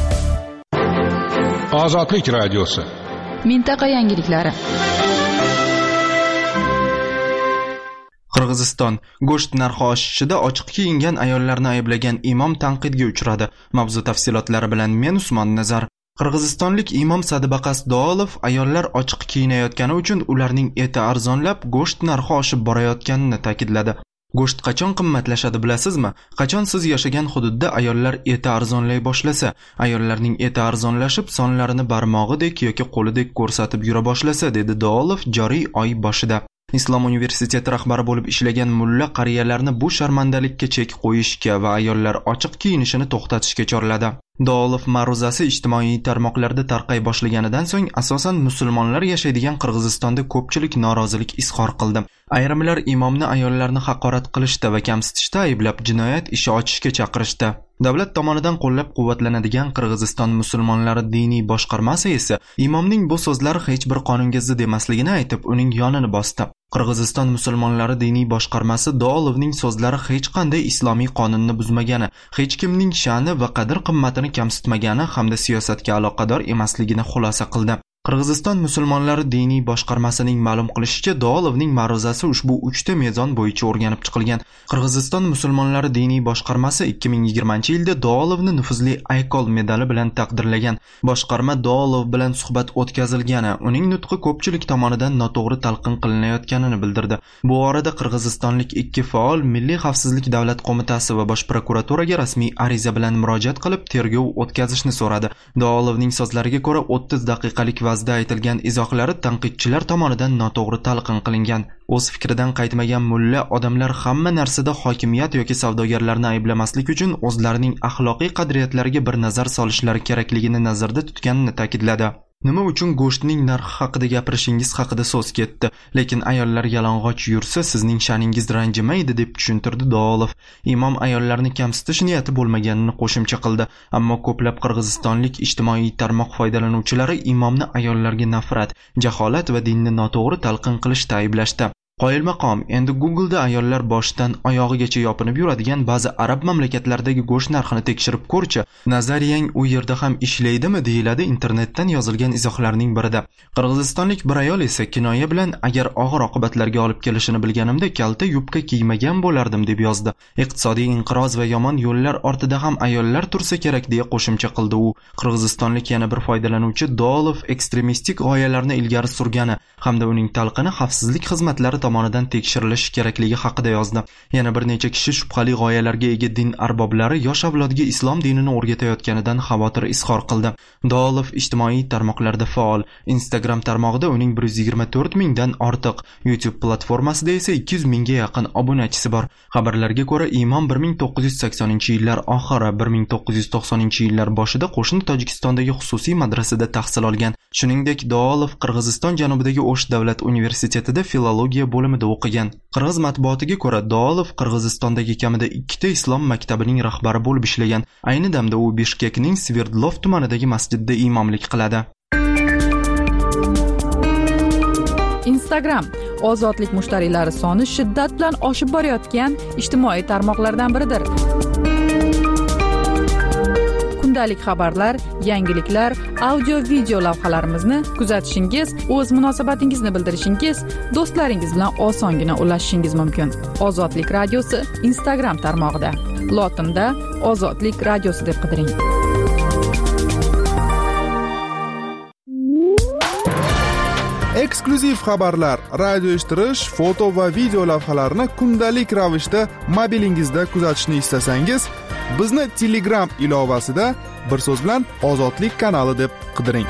Ozodlik radiosi. Mintaqa yangiliklari. Qirg'iziston go'sht narxi oshishida ochiq kiyingan ayollarni ayblagan imom tanqidga uchradi. Mavzu tafsilotlari bilan men Usmon Nazar. Qirg'izistonlik imom Sadibaqas Doolov ayollar ochiq kiyinayotgani uchun ularning eti arzonlab, go'sht narxi oshib borayotganini ta'kidladi. Go'sht qachon qimmatlashadi bilasizmi? Qachon siz yashagan hududda ayollar eti arzonlay boshlasa, ayollarning eti arzonlashib, sonlarini barmog'idek yoki qo'lidek ko'rsatib yura boshlasa, dedi Doolov joriy oy boshida. Islom universiteti rahbari bo'lib ishlagan mulla qariyalarni bu sharmandalikka chek qo'yishga va ayollar ochiq kiyinishini to'xtatishga chorladi. Doolov ma'ruzasi ijtimoiy tarmoqlarda tarqay boshlaganidan so'ng asosan musulmonlar yashaydigan Qirg'izistonda ko'pchilik norozilik izhor qildi. Ayrimlar imomni ayollarni haqorat qilishda va kamsitishda ayblab jinoyat ishi ochishga chaqirishdi. Davlat tomonidan qo'llab-quvvatlanadigan Qirg'iziston musulmonlari diniy boshqarmasi esa imomning bu so'zlari hech bir qonunga zid emasligini aytib, uning yonini bosdi. Qirg'iziston musulmonlari diniy boshqarmasi Doolovning so'zlari hech qanday islomiy qonunni buzmagani, hech kimning sha'ni va qadr-qimmatini kamsitmagani hamda siyosatga aloqador emasligini xulosa qildi. Qirg'iziston musulmonlari diniy boshqarmasining ma'lum qilishicha, Doolovning ma'ruzasi ushbu 3 ta mezon bo'yicha o'rganib chiqilgan. Qirg'iziston musulmonlari diniy boshqarmasi 2020-yilda Doolovni nufuzli Aykol medali bilan taqdirlagan. Boshqarma Doolov bilan suhbat o'tkazilgani, uning nutqi ko'pchilik tomonidan noto'g'ri talqin qilinayotganini bildirdi. Bu orada qirg'izistonlik 2 faol Milliy xavfsizlik davlat qo'mitasi va bosh prokuraturaga rasmiy ariza bilan murojaat qilib, tergov o'tkazishni so'radi. Doolovning so'zlariga ko'ra 30 daqiqalik vazda aytilgan izohlari tanqidchilar tomonidan noto'g'ri talqin qilingan. O'z fikridan qaytmagan mulla odamlar hamma narsada hokimiyat yoki savdogarlarni ayblamaslik uchun o'zlarining axloqiy qadriyatlariga bir nazar solishlari kerakligini nazarda tutganini ta'kidladi. Nima uchun go'shtning narxi haqida gapirishingiz haqida so'z ketdi, lekin ayollar yalang'och yursa sizning sha'ningiz ranjimaydi deb tushuntirdi Doolov. Imom ayollarni kamsitish niyati bo'lmaganini qo'shimcha qildi, ammo ko'plab qirg'izistonlik ijtimoiy tarmoq foydalanuvchilari imomni ayollarga nafrat, jaholat va dinni noto'g'ri talqin qilishda ayblashdi. Qoyil maqom, endi Google'da ayollar boshidan oyog'igacha yopinib yuradigan ba'zi arab mamlakatlaridagi go'sht narxini tekshirib ko'rchi. Nazariyang u yerda ham ishlaydimi, deyiladi internetdan yozilgan izohlarning birida. Qirg'izistonlik bir ayol esa kinoya bilan agar og'ir oqibatlarga olib kelishini bilganimda kalta yubka kiymagan bo'lardim deb yozdi. Iqtisodiy inqiroz va yomon yo'llar ortida ham ayollar tursa kerak deya qo'shimcha qildi u. Qirg'izistonlik yana bir foydalanuvchi Doolov ekstremistik g'oyalarni ilgari surgani hamda uning talqini xavfsizlik xizmatlari tomonidan tekshirilishi kerakligi haqida yozdi. Yana bir necha kishi shubhali g'oyalarga ega din arboblari yosh avlodga islom dinini o'rgatayotganidan xavotir izhor qildi. Doolov ijtimoiy tarmoqlarda faol. Instagram tarmog'ida uning 124 mingdan ortiq, YouTube platformasida esa 200 mingga yaqin obunachisi bor. Xabarlarga ko'ra, imom 1980-yillar oxiri, 1990-yillar boshida qo'shni Tojikistondagi xususiy madrasada tahsil olgan. Shuningdek, Doolov Qirg'iziston janubidagi O'sh davlat universitetida filologiya bo'limida o'qigan. Qirg'iz matbuotiga ko'ra, Doolov Qirg'izistondagi kamida 2 ta islom maktabining rahbari bo'lib ishlagan. Ayni damda u Bishkekning Sverdlov tumanidagi masjidda imomlik qiladi. Instagram ozodlik mushtariylari soni shiddat bilan oshib borayotgan ijtimoiy tarmoqlardan biridir. Kundalik xabarlar, yangiliklar, audio-video lavhalarimizni kuzatishingiz, o'z munosabatingizni bildirishingiz, do'stlaringiz bilan osongina ulashishingiz mumkin. Ozodlik radiosi Instagram tarmog'ida. Lotinda Ozodlik radiosi deb qidiring. Eksklyuziv xabarlar, radio eshittirish, foto va video lavhalarni kundalik ravishda mobilingizda kuzatishni istasangiz, bizni Telegram ilovasida bir so'z bilan Ozodlik kanali deb qidiring.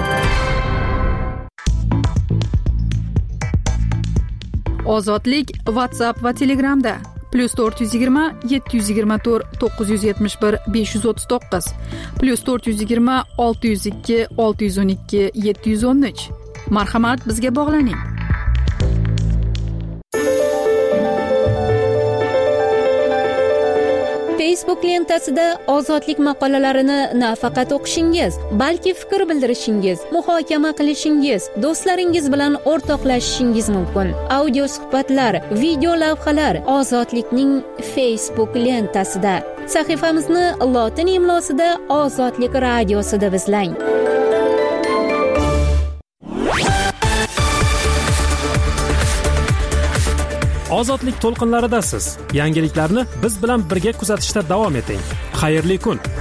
Ozodlik WhatsApp va Telegramda. +420 724 971 539 +420 602 612 713. Marhamat, bizga bog'laning. Facebook lentasida ozodlik maqolalarini nafaqat o'qishingiz, balki fikr bildirishingiz, muhokama qilishingiz, do'stlaringiz bilan o'rtoqlashishingiz mumkin. Audio suhbatlar, video lavhalar ozodlikning Facebook lentasida. Sahifamizni lotin imlosida Ozodlik radiosi deb izlang. Ozodlik to'lqinlaridasiz. Yangiliklarni biz bilan birga kuzatishda davom eting. Xayrli kun.